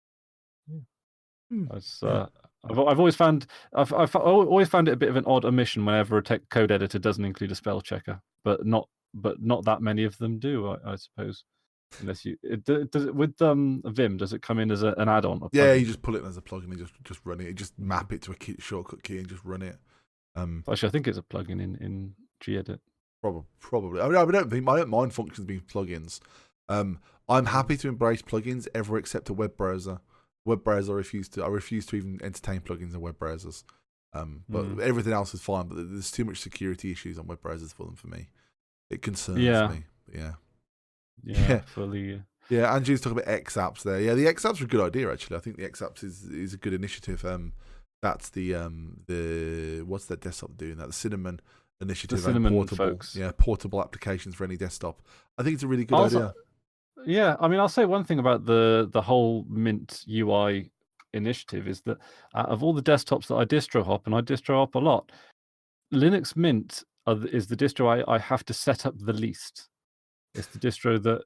S1: Hmm.
S2: it's
S1: Yeah.
S2: uh, I've I've always found I've I've always found it a bit of an odd omission whenever a tech code editor doesn't include a spell checker, but not but not that many of them do, I, I suppose. Unless you it, does it with um Vim, does it come in as a, an add-on?
S1: Yeah, you just pull it as a plugin and just just run it. You just map it to a key, shortcut key and just run it. Um,
S2: Actually, I think it's a plugin in in gedit.
S1: Probably, probably. I mean, I don't think I don't mind functions being plugins. Um, I'm happy to embrace plugins ever except a web browser. Web browser, I refuse to. I refuse to even entertain plugins in web browsers. Um, but
S2: Mm.
S1: everything else is fine. But there's too much security issues on web browsers for them for me. It concerns
S2: Yeah.
S1: me. But yeah.
S2: Yeah,
S1: Yeah.
S2: fully. uh,
S1: Yeah, Andrew's talking about X apps there. Yeah, the X apps are a good idea actually. I think the X apps is is a good initiative. Um, that's the um the what's that desktop doing? That the Cinnamon initiative. and
S2: Cinnamon
S1: portable,
S2: folks.
S1: Yeah, portable applications for any desktop. I think it's a really good
S2: Also-
S1: idea.
S2: Yeah, I mean, I'll say one thing about the the whole Mint U I initiative is that out of all the desktops that I distro hop, and I distro hop a lot, Linux Mint are the- is the distro I, I have to set up the least. It's the distro that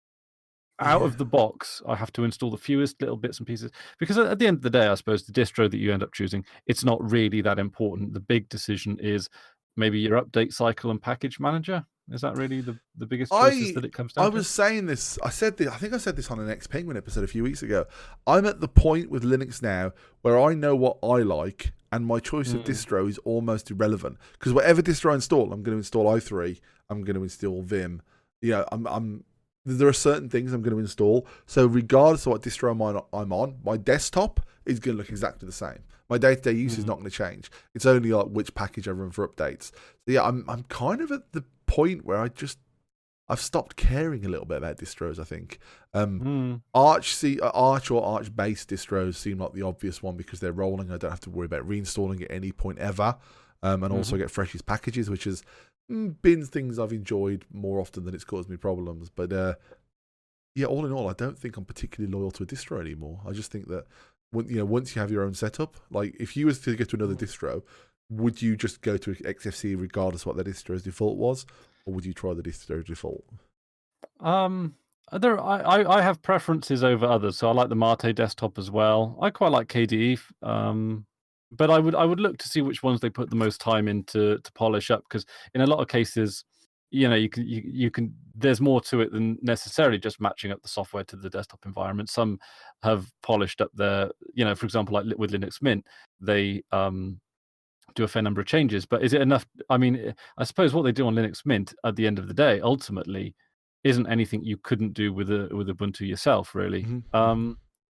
S2: out
S1: Yeah.
S2: of the box I have to install the fewest little bits and pieces, because at at the end of the day, I suppose the distro that you end up choosing, it's not really that important. The big decision is maybe your update cycle and package manager. Is that really the, the biggest choices
S1: I-
S2: that it comes down
S1: I
S2: to?
S1: was saying this. I said this. I think I said this on an X Penguin episode a few weeks ago. I'm at the point with Linux now where I know what I like, and my choice of
S2: Mm.
S1: distro is almost irrelevant. Because whatever distro I install, I'm going to install i three. I'm going to install Vim. You know, I'm. I'm there are certain things I'm going to install. So regardless of what distro I'm on, I'm on, my desktop is going to look exactly the same. My day-to-day use is
S2: Mhm.
S1: not going to change. It's only like which package I run for updates. So yeah, I'm. I'm kind of at the point where I just. I've stopped caring a little bit about distros, I think. Um,
S2: Mm.
S1: Arch, C, uh, Arch or Arch-based distros seem like the obvious one because they're rolling. I don't have to worry about reinstalling at any point ever. Um, and also
S2: Mhm.
S1: get Freshest packages, which has mm, been things I've enjoyed more often than it's caused me problems. But uh, yeah, all in all, I don't think I'm particularly loyal to a distro anymore. I just think that when, you know, once you have your own setup, like if you was to go to another distro, would you just go to X F C regardless of what the distro's default was? Or would you try the distro default?
S2: Um, there, I, I, I have preferences over others, so I like the Mate desktop as well. I quite like K D E, f- um, but I would I would look to see which ones they put the most time into to polish up, because in a lot of cases, you know, you can you, you can there's more to it than necessarily just matching up the software to the desktop environment. Some have polished up their, you know, for example, like li- with Linux Mint, they um do a fair number of changes, but is it enough? I mean, eh, I suppose what they do on Linux Mint at the end of the day, ultimately, isn't anything you couldn't do with a with Ubuntu yourself, really.
S1: Mhm.
S2: Um,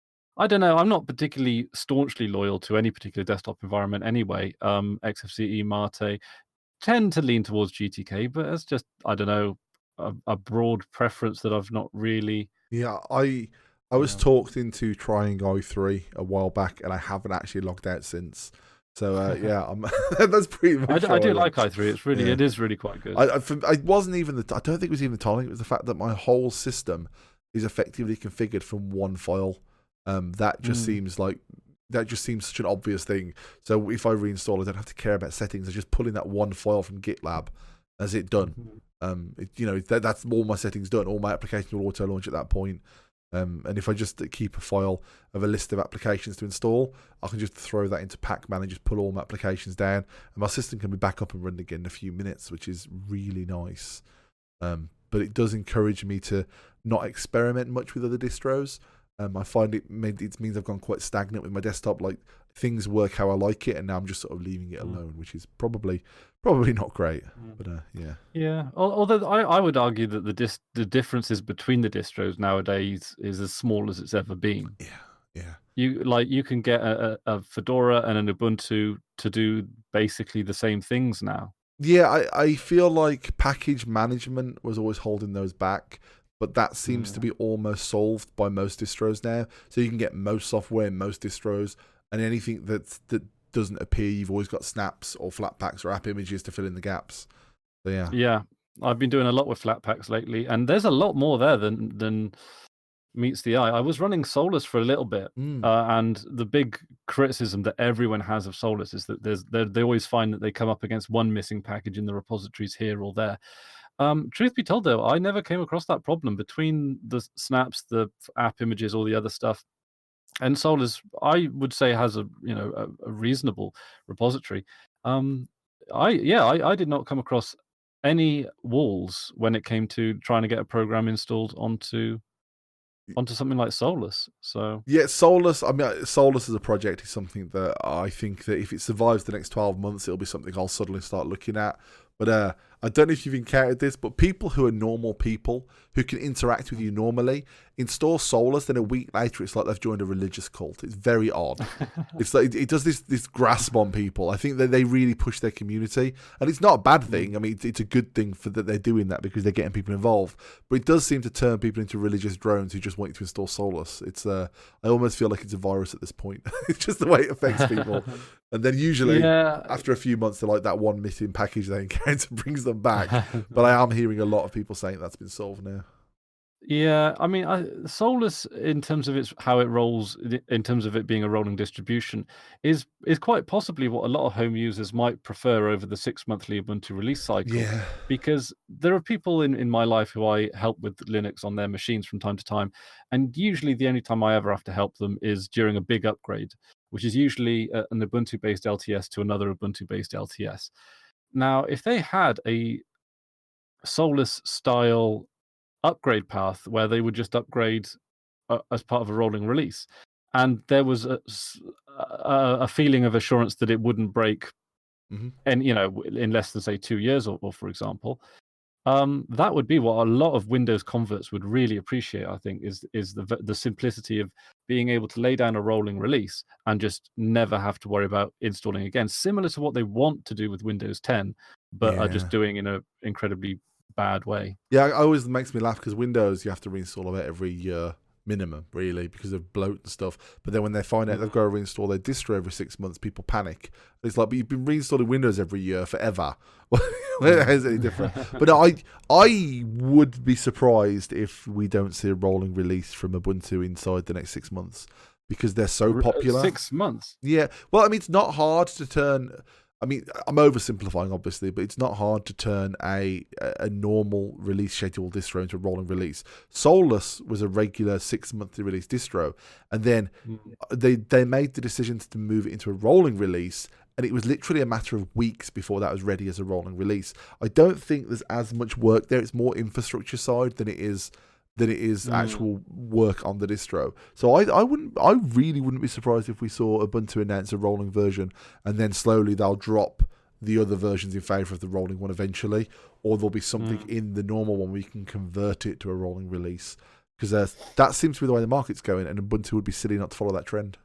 S2: I don't know. I'm not particularly staunchly loyal to any particular desktop environment anyway. Um, X F C E, Mate tend to lean towards G T K, but it's just I don't know a, a broad preference that I've not really.
S1: Yeah, I I was
S2: Yeah.
S1: talked into trying i three a while back, and I haven't actually logged out since. So uh, yeah, I'm, that's pretty much.
S2: I, d-
S1: how
S2: I do
S1: look.
S2: like i three. It's really
S1: Yeah.
S2: it is really quite good.
S1: I, I, for- I wasn't even the. I don't think it was even the tolling. It was the fact that my whole system is effectively configured from one file. Um, that just
S2: Mm.
S1: seems like that just seems such an obvious thing. So if I reinstall, I don't have to care about settings. I just pull in that one file from GitLab, as it done.
S2: Mhm.
S1: Um, it, you know that that's all my settings done. All my applications will auto launch at that point. Um, and if I just keep a file of a list of applications to install, I can just throw that into Pacman and just pull all my applications down, and my system can be back up and running again in a few minutes, which is really nice. Um, but it does encourage me to not experiment much with other distros. Um, I find it made, it means I've gone quite stagnant with my desktop. Like things work how I like it, and now I'm just sort of leaving it
S2: Mm.
S1: alone, which is probably probably not great.
S2: Mm.
S1: But uh, yeah,
S2: Yeah, al- although I, I would argue that the dis- the differences between the distros nowadays is as small as it's ever been.
S1: yeah, yeah.
S2: You like you can get a, a a Fedora and an Ubuntu to do basically the same things now.
S1: Yeah, I, I feel like package management was always holding those back. but that seems mm. to be almost solved by most distros now. So you can get most software in most distros, and anything that that doesn't appear, you've always got snaps or Flatpaks or app images to fill in the gaps. So yeah,
S2: yeah, I've been doing a lot with Flatpaks lately, and there's a lot more there than than meets the eye. I was running Solus for a little bit,
S1: mm.
S2: uh, and the big criticism that everyone has of Solus is that there's they always find that they come up against one missing package in the repositories here or there. Um, truth be told, though, I never came across that problem between the snaps, the app images, all the other stuff. And Solus, I would say, has a you know a, a reasonable repository. Um, I yeah, I, I did not come across any walls when it came to trying to get a program installed onto onto something like Solus. So
S1: yeah, Solus. I mean, Solus as a project is something that I think that if it survives the next twelve months, it'll be something I'll suddenly start looking at. But uh, I don't know if you've encountered this, but people who are normal people who can interact with you normally install Solus, then a week later it's like they've joined a religious cult. It's very odd. It's like it, it does this this grasp on people. I think that they really push their community, and it's not a bad thing. I mean, it's, it's a good thing for that they're doing that because they're getting people involved. But it does seem to turn people into religious drones who just want you to install Solus. It's uh, I almost feel like it's a virus at this point. It's just the way it affects people. And then usually, yeah. after a few months, they're like that one missing package they encounter brings them back. But I am hearing a lot of people saying that's been solved now.
S2: Yeah, I mean, I, Solus, in terms of its how it rolls, in terms of it being a rolling distribution, is is quite possibly what a lot of home users might prefer over the six monthly Ubuntu release cycle.
S1: Yeah.
S2: Because there are people in, in my life who I help with Linux on their machines from time to time, and usually the only time I ever have to help them is during a big upgrade, which is usually an Ubuntu-based L T S to another Ubuntu-based L T S. Now, if they had a Solus-style upgrade path where they would just upgrade uh, as part of a rolling release, and there was a, a, a feeling of assurance that it wouldn't break,
S1: mm-hmm.
S2: and you know, in less than say two years or, or for example, um, that would be what a lot of Windows converts would really appreciate. I think is is the the simplicity of being able to lay down a rolling release and just never have to worry about installing again, similar to what they want to do with Windows ten, but yeah. are just doing in an incredibly bad way.
S1: Yeah, it always makes me laugh because Windows, you have to reinstall about every year minimum, really, because of bloat and stuff. But then when they find out they've got to reinstall their distro every six months, people panic. It's like, but you've been reinstalling Windows every year forever. How is it any different? But I, I would be surprised if we don't see a rolling release from Ubuntu inside the next six months because they're so popular.
S2: Six months?
S1: Yeah. Well, I mean, it's not hard to turn... I mean, I'm oversimplifying, obviously, but it's not hard to turn a a normal release schedule distro into a rolling release. Solus was a regular six-monthly release distro, and then mm. they, they made the decision to move it into a rolling release, and it was literally a matter of weeks before that was ready as a rolling release. I don't think there's as much work there. It's more infrastructure side than it is... than it is mm. actual work on the distro. So I, I wouldn't, I really wouldn't be surprised if we saw Ubuntu announce a rolling version, and then slowly they'll drop the other versions in favor of the rolling one eventually, or there'll be something mm. in the normal one where you can convert it to a rolling release. Because uh, that seems to be the way the market's going, and Ubuntu would be silly not to follow that trend.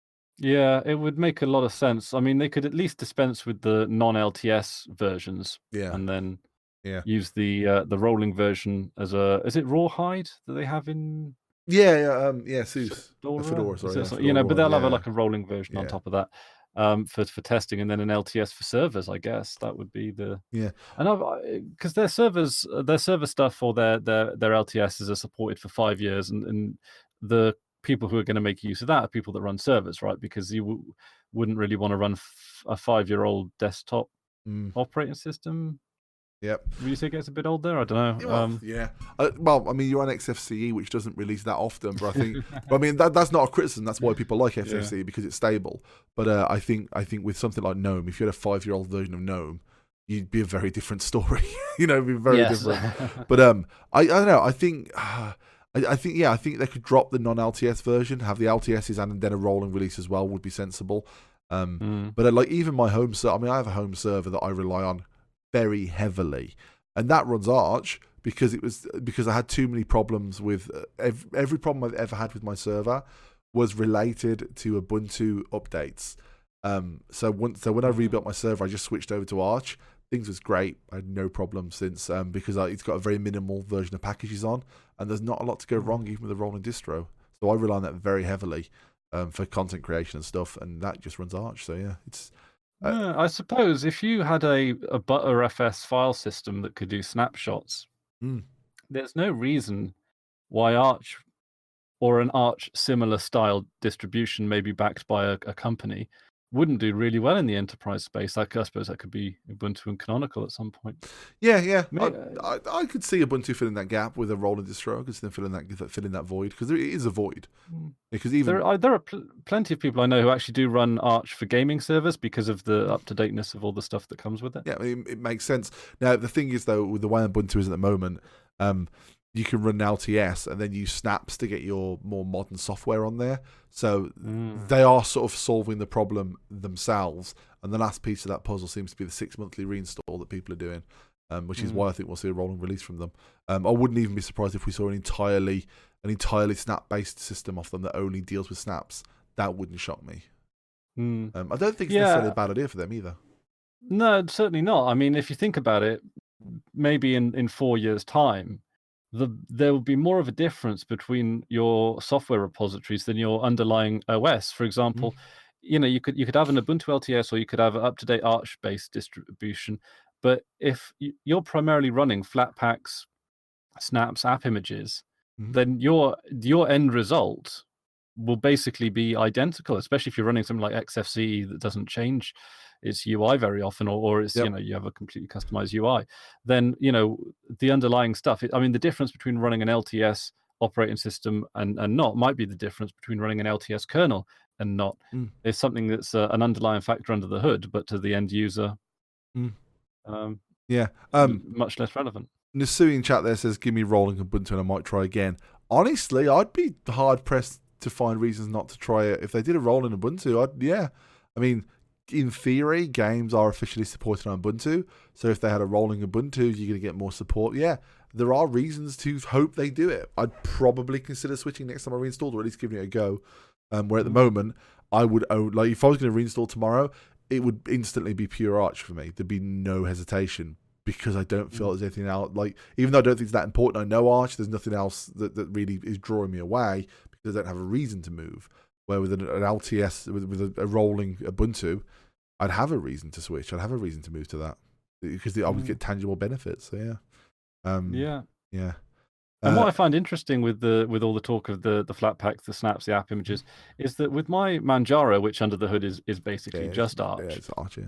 S2: Yeah, it would make a lot of sense. I mean, they could at least dispense with the non-L T S versions,
S1: yeah,
S2: and then.
S1: Yeah.
S2: Use the uh, the rolling version as a is it Rawhide that they have in
S1: yeah yeah um yeah SUSE
S2: Fedora,
S1: Fedora sorry yeah, Fedora,
S2: you know but they'll
S1: yeah.
S2: have a, like a rolling version
S1: yeah.
S2: on top of that um for for testing, and then an L T S for servers. I guess that would be the
S1: yeah
S2: and I've because their servers their server stuff or their their their L T Ss are supported for five years, and and the people who are going to make use of that are people that run servers, right? Because you w- wouldn't really want to run f- a five year old desktop
S1: mm.
S2: operating system.
S1: Yep.
S2: Would you say it gets a bit old there? I don't know.
S1: Well,
S2: um,
S1: yeah. Uh, well, I mean, you're on X F C E, which doesn't release that often, but I think, but I mean, that that's not a criticism. That's why people like X F C E yeah. because it's stable. But uh, I think, I think with something like GNOME, if you had a five-year-old version of GNOME, you'd be a very different story. you know, it'd be very
S2: yes.
S1: different. But um, I, I don't know. I think. Uh, I, I think yeah, I think they could drop the non-L T S version, have the L T Ss and then a rolling release as well would be sensible. Um,
S2: mm.
S1: But uh, like even my home server, I mean, I have a home server that I rely on very heavily. And that runs Arch because it was because I had too many problems with uh, every, every problem I've ever had with my server was related to Ubuntu updates. Um, so once so when I rebuilt my server, I just switched over to Arch. things was great. I had no problem since um, because I, it's got a very minimal version of packages on, and there's not a lot to go wrong even with a rolling distro. So I rely on that very heavily um, for content creation and stuff, and that just runs Arch. So yeah, it's.
S2: Uh, yeah, I suppose if you had a a Btrfs file system that could do snapshots,
S1: mm.
S2: there's no reason why Arch or an Arch similar style distribution, maybe backed by a, a company, wouldn't do really well in the enterprise space. Like, I suppose that could be Ubuntu and Canonical at some point.
S1: Yeah, yeah.
S2: Maybe,
S1: I, I, I could see Ubuntu filling that gap with a rolling distro. I could see them filling that filling that void because there is a void. Because even
S2: there are, there are pl- plenty of people I know who actually do run Arch for gaming servers because of the up to dateness of all the stuff that comes with it.
S1: Yeah, I mean, it makes sense. Now the thing is though, with the way Ubuntu is at the moment, um, you can run L T S and then use snaps to get your more modern software on there. So
S2: mm.
S1: they are sort of solving the problem themselves. And the last piece of that puzzle seems to be the six monthly reinstall that people are doing, um, which is mm. why I think we'll see a rolling release from them. Um, I wouldn't even be surprised if we saw an entirely an entirely snap based system off them that only deals with snaps. That wouldn't shock me.
S2: Mm.
S1: Um, I don't think it's
S2: yeah.
S1: necessarily a bad idea for them either.
S2: No, certainly not. I mean, if you think about it, maybe in, in four years' time, The, there will be more of a difference between your software repositories than your underlying O S. For example, mm. you know, you could you could have an Ubuntu L T S or you could have an up-to-date Arch-based distribution, but if you're primarily running Flatpaks, snaps, app images, mm. then your your end result will basically be identical, especially if you're running something like X F C E that doesn't change its U I very often, or, or it's, yep. you know, you have a completely customized U I, then, you know, the underlying stuff, it, I mean, the difference between running an L T S operating system and, and not might be the difference between running an L T S kernel and not.
S1: Mm.
S2: It's something that's uh, an underlying factor under the hood, but to the end user,
S1: mm.
S2: um,
S1: yeah, um,
S2: much less relevant.
S1: Nasui in chat there says, give me rolling Ubuntu and I might try again. Honestly, I'd be hard-pressed to find reasons not to try it. If they did a rolling Ubuntu, I'd, yeah. I mean, in theory, games are officially supported on Ubuntu. So if they had a rolling Ubuntu, you're going to get more support. Yeah, there are reasons to hope they do it. I'd probably consider switching next time I reinstalled, or at least giving it a go. Um, where at the moment, I would own, like, if I was going to reinstall tomorrow, it would instantly be pure Arch for me. There'd be no hesitation because I don't feel there's anything else. Like, even though I don't think it's that important, I know Arch. There's nothing else that, that really is drawing me away because I don't have a reason to move. Where with an, an L T S, with, with a, a rolling Ubuntu, I'd have a reason to switch. I'd have a reason to move to that because I would get tangible benefits. So yeah, um,
S2: yeah,
S1: yeah.
S2: And
S1: uh,
S2: what I find interesting with the with all the talk of the the Flatpaks, the snaps, the app images, is that with my Manjaro, which under the hood is is basically
S1: yeah,
S2: just Arch,
S1: yeah, it's Arch, yeah.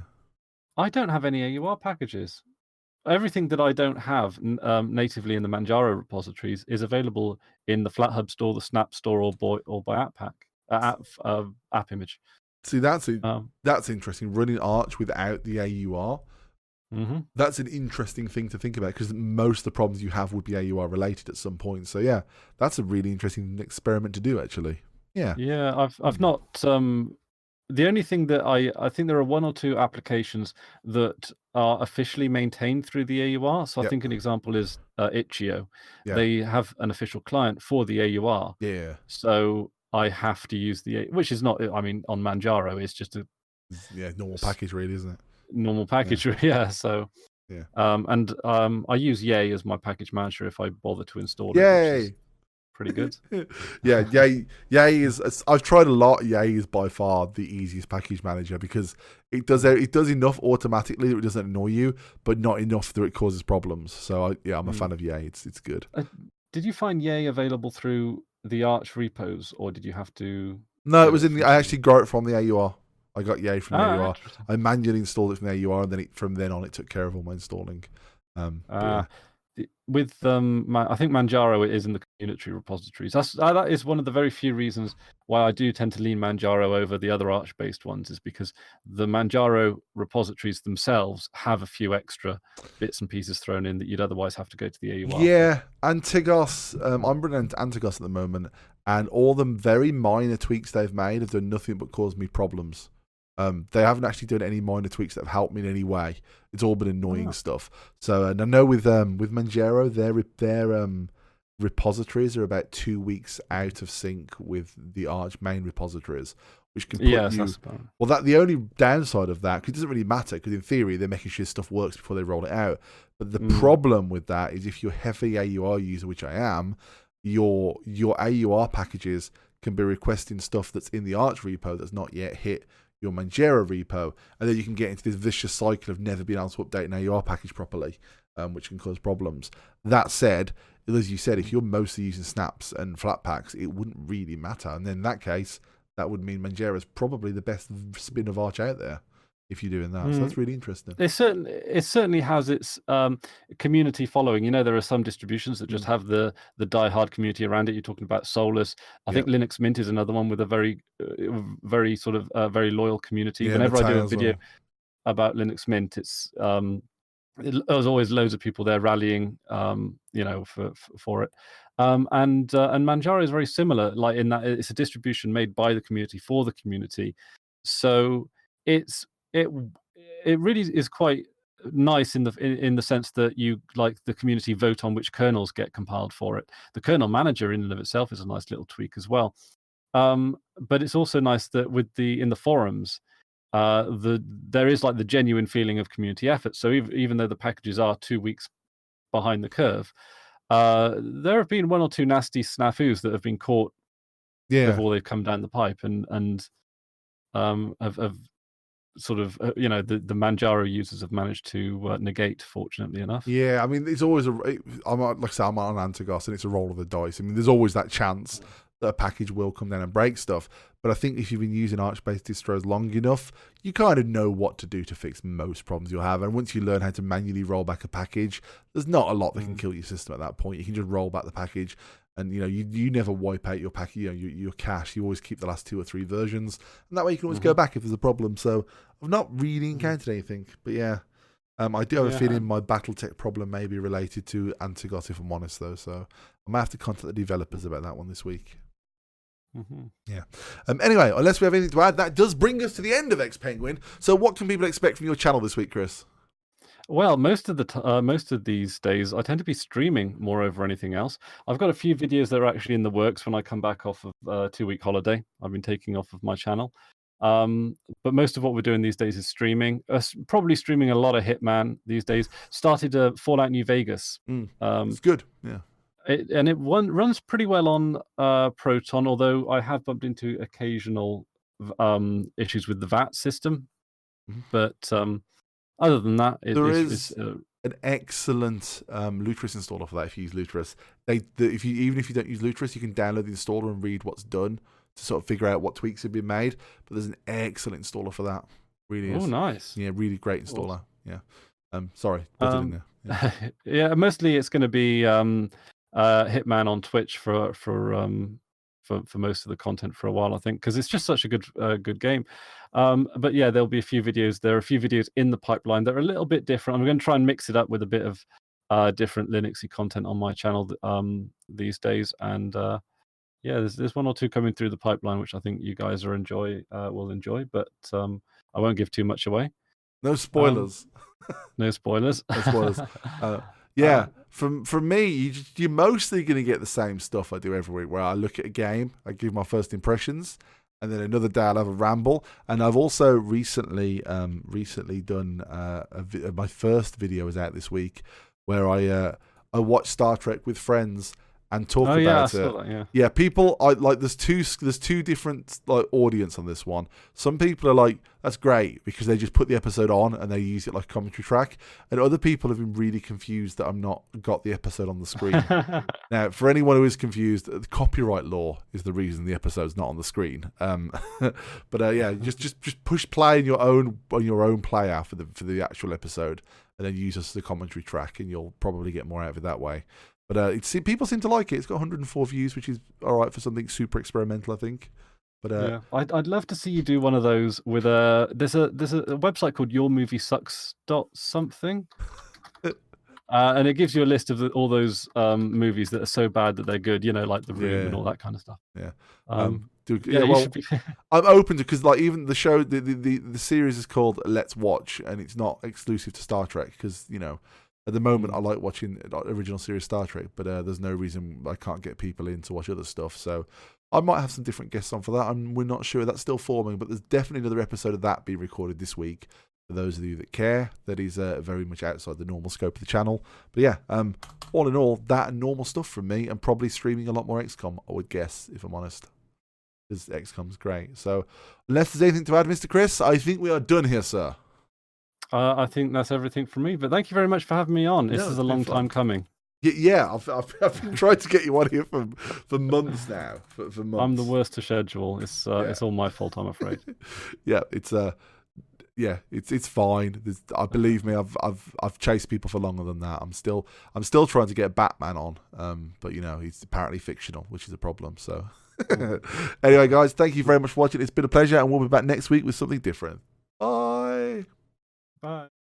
S2: I don't have any A U R packages. Everything that I don't have um, natively in the Manjaro repositories is available in the FlatHub store, the Snap store, or by or by app pack uh, app uh, app image.
S1: See, that's a,
S2: um,
S1: that's interesting. Running Arch without the A U R,
S2: mm-hmm.
S1: that's an interesting thing to think about because most of the problems you have would be A U R related at some point. So yeah, that's a really interesting experiment to do, actually. Yeah,
S2: yeah. I've I've not. Um, the only thing that I I think there are one or two applications that are officially maintained through the A U R. So I
S1: yep.
S2: think an example is uh, Itch.io.
S1: Yeah.
S2: They have an official client for the A U R.
S1: Yeah.
S2: So I have to use the, which is not, I mean, on Manjaro, it's just a
S1: yeah normal package, really, isn't it?
S2: Normal package, yeah. yeah so
S1: yeah.
S2: Um, and um, I use Yay as my package manager if I bother to install
S1: Yay.
S2: it. Which is pretty good.
S1: yeah, Yay. Yay is. I've tried a lot. Yay is by far the easiest package manager because it does it does enough automatically that it doesn't annoy you, but not enough that it causes problems. So I, yeah, I'm a mm. fan of Yay. It's it's good.
S2: Uh, did you find Yay available through the Arch repos, or did you have to?
S1: No, it was in the. I actually got it from the A U R. I got Yay from the
S2: ah,
S1: A U R. I manually installed it from the A U R, and then it, from then on, it took care of all my installing. Um,
S2: uh, yeah. With um, I think Manjaro is in the community repositories. That's uh, that is one of the very few reasons why I do tend to lean Manjaro over the other Arch-based ones, is because the Manjaro repositories themselves have a few extra bits and pieces thrown in that you'd otherwise have to go to the A U R.
S1: Yeah, Antigos. Um, I'm running Antigos at the moment, and all the very minor tweaks they've made have done nothing but cause me problems. Um, they haven't actually done any minor tweaks that have helped me in any way. It's all been annoying oh. stuff. So, and I know with um with Manjaro, their their um repositories are about two weeks out of sync with the Arch main repositories, which can put
S2: yes,
S1: you.
S2: That's about...
S1: Well, that the only downside of that, because it doesn't really matter, because in theory they're making sure stuff works before they roll it out. But the mm. problem with that is if you're a heavy A U R user, which I am, your your A U R packages can be requesting stuff that's in the Arch repo that's not yet hit your Manjaro repo, and then you can get into this vicious cycle of never being able to update an A U R package properly, um, which can cause problems. That said, as you said, if you're mostly using snaps and flatpaks, it wouldn't really matter. And then in that case, that would mean Manjaro is probably the best spin of Arch out there if you're doing that. Mm. So that's really interesting.
S2: It certainly, it certainly has its um, community following. You know, there are some distributions that just mm. have the the diehard community around it. You're talking about Solus. I yep. think Linux Mint is another one with a very, uh, very sort of uh, very loyal community. Yeah, Whenever I do a video well. about Linux Mint, it's um, it, there's always loads of people there rallying, um, you know, for for it. Um, and uh, and Manjaro is very similar, like in that it's a distribution made by the community for the community. So it's it it really is quite nice in the in, in the sense that you like the community vote on which kernels get compiled for it. The kernel manager in and of itself is a nice little tweak as well. Um, but it's also nice that with the in the forums, uh, the there is like the genuine feeling of community effort. So even, even though the packages are two weeks behind the curve, uh, there have been one or two nasty snafus that have been caught
S1: yeah.
S2: before they've come down the pipe, and and um, have, have sort of uh, you know the the Manjaro users have managed to uh, negate, fortunately enough.
S1: Yeah, I mean it's always a I'm like I say I'm on Antigos and it's a roll of the dice. I mean there's always that chance that a package will come down and break stuff, but I think if you've been using Arch-based distros long enough, you kind of know what to do to fix most problems you'll have. And once you learn how to manually roll back a package, there's not a lot that can kill your system at that point. You can just roll back the package, and you know you you never wipe out your package, you know your, your cache. You always keep the last two or three versions, and that way you can always mm-hmm. go back if there's a problem. So I've not really encountered anything, but yeah. Um, I do have yeah. a feeling my BattleTech problem may be related to Antigos, if I'm honest, though. So I might have to contact the developers about that one this week.
S2: Mm-hmm.
S1: Yeah. Um, anyway, unless we have anything to add, that does bring us to the end of X Penguin. So what can people expect from your channel this week, Chris?
S2: Well, most of the t- uh, most of these days, I tend to be streaming more over anything else. I've got a few videos that are actually in the works when I come back off of a two-week holiday. I've been taking off of my channel. Um, but most of what we're doing these days is streaming. Uh, probably streaming a lot of Hitman these days. Started uh, Fallout New Vegas.
S1: Mm, um, it's good, yeah.
S2: It, and it one, runs pretty well on uh, Proton, although I have bumped into occasional um, issues with the V A T system. Mm-hmm. But um, other than that, it,
S1: there
S2: it's,
S1: is
S2: it's, uh,
S1: an excellent um, Lutris installer for that. If you use Lutris, they the, if you even if you don't use Lutris, you can download the installer and read what's done to sort of figure out what tweaks have been made. But there's an excellent installer for that. Really is.
S2: Oh, nice.
S1: Yeah, really great installer. Awesome. Yeah. Um, sorry.
S2: Um,
S1: yeah.
S2: yeah, mostly it's going to be um, uh, Hitman on Twitch for for um for for most of the content for a while, I think, because it's just such a good uh, good game. Um, but yeah, there'll be a few videos. There are a few videos in the pipeline that are a little bit different. I'm going to try and mix it up with a bit of uh, different Linuxy content on my channel um, these days, and. Uh, Yeah, there's there's one or two coming through the pipeline, which I think you guys are enjoy uh, will enjoy, but um, I won't give too much away.
S1: No spoilers.
S2: Um, no spoilers.
S1: no spoilers. Uh, yeah, um, from from me, you just, you're mostly going to get the same stuff I do every week, where I look at a game, I give my first impressions, and then another day I'll have a ramble. And I've also recently um, recently done uh, a vi- my first video is out this week, where I uh, I watched Star Trek with friends. And talk
S2: oh,
S1: about
S2: yeah, I
S1: it.
S2: saw that, yeah.
S1: yeah, people I like. There's two. There's two different like audience on this one. Some people are like, "That's great," because they just put the episode on and they use it like a commentary track. And other people have been really confused that I'm not got the episode on the screen. Now, for anyone who is confused, the copyright law is the reason the episode's not on the screen. Um, but uh, yeah, just just just push play in your own on your own player for the for the actual episode, and then use us as a commentary track, and you'll probably get more out of it that way. But uh, it's, people seem to like it. It's got one hundred four views, which is all right for something super experimental, I think. But uh,
S2: yeah, I'd I'd love to see you do one of those with a there's a there's a website called your movie sucks dot something, uh, and it gives you a list of the, all those um, movies that are so bad that they're good. You know, like The Room
S1: yeah.
S2: and all that kind of stuff.
S1: Yeah.
S2: Um,
S1: um, dude,
S2: yeah,
S1: yeah. Well,
S2: be...
S1: I'm open to because like even the show, the, the the the series is called Let's Watch, and it's not exclusive to Star Trek because you know. At the moment, I like watching original series Star Trek, but uh, there's no reason I can't get people in to watch other stuff. So I might have some different guests on for that, and we're not sure. That's still forming, but there's definitely another episode of that being recorded this week. For those of you that care, that is uh, very much outside the normal scope of the channel. But yeah, um, all in all, that and normal stuff from me, and probably streaming a lot more X COM, I would guess, if I'm honest. Because X COM's great. So, unless there's anything to add, Mister Chris, I think we are done here, sir.
S2: Uh, I think that's everything from me. But thank you very much for having me on. This
S1: No,
S2: is
S1: it's
S2: a
S1: been
S2: long
S1: fun.
S2: time coming.
S1: Yeah, I've, I've, I've been trying to get you on here for for months now. For, for months.
S2: I'm the worst to schedule. It's uh,
S1: Yeah.
S2: it's all my fault, I'm afraid.
S1: yeah, it's uh, yeah, it's it's fine. There's, I believe me, I've I've I've chased people for longer than that. I'm still I'm still trying to get Batman on, um, but you know he's apparently fictional, which is a problem. So anyway, guys, thank you very much for watching. It's been a pleasure, and we'll be back next week with something different. Bye.
S2: Bye.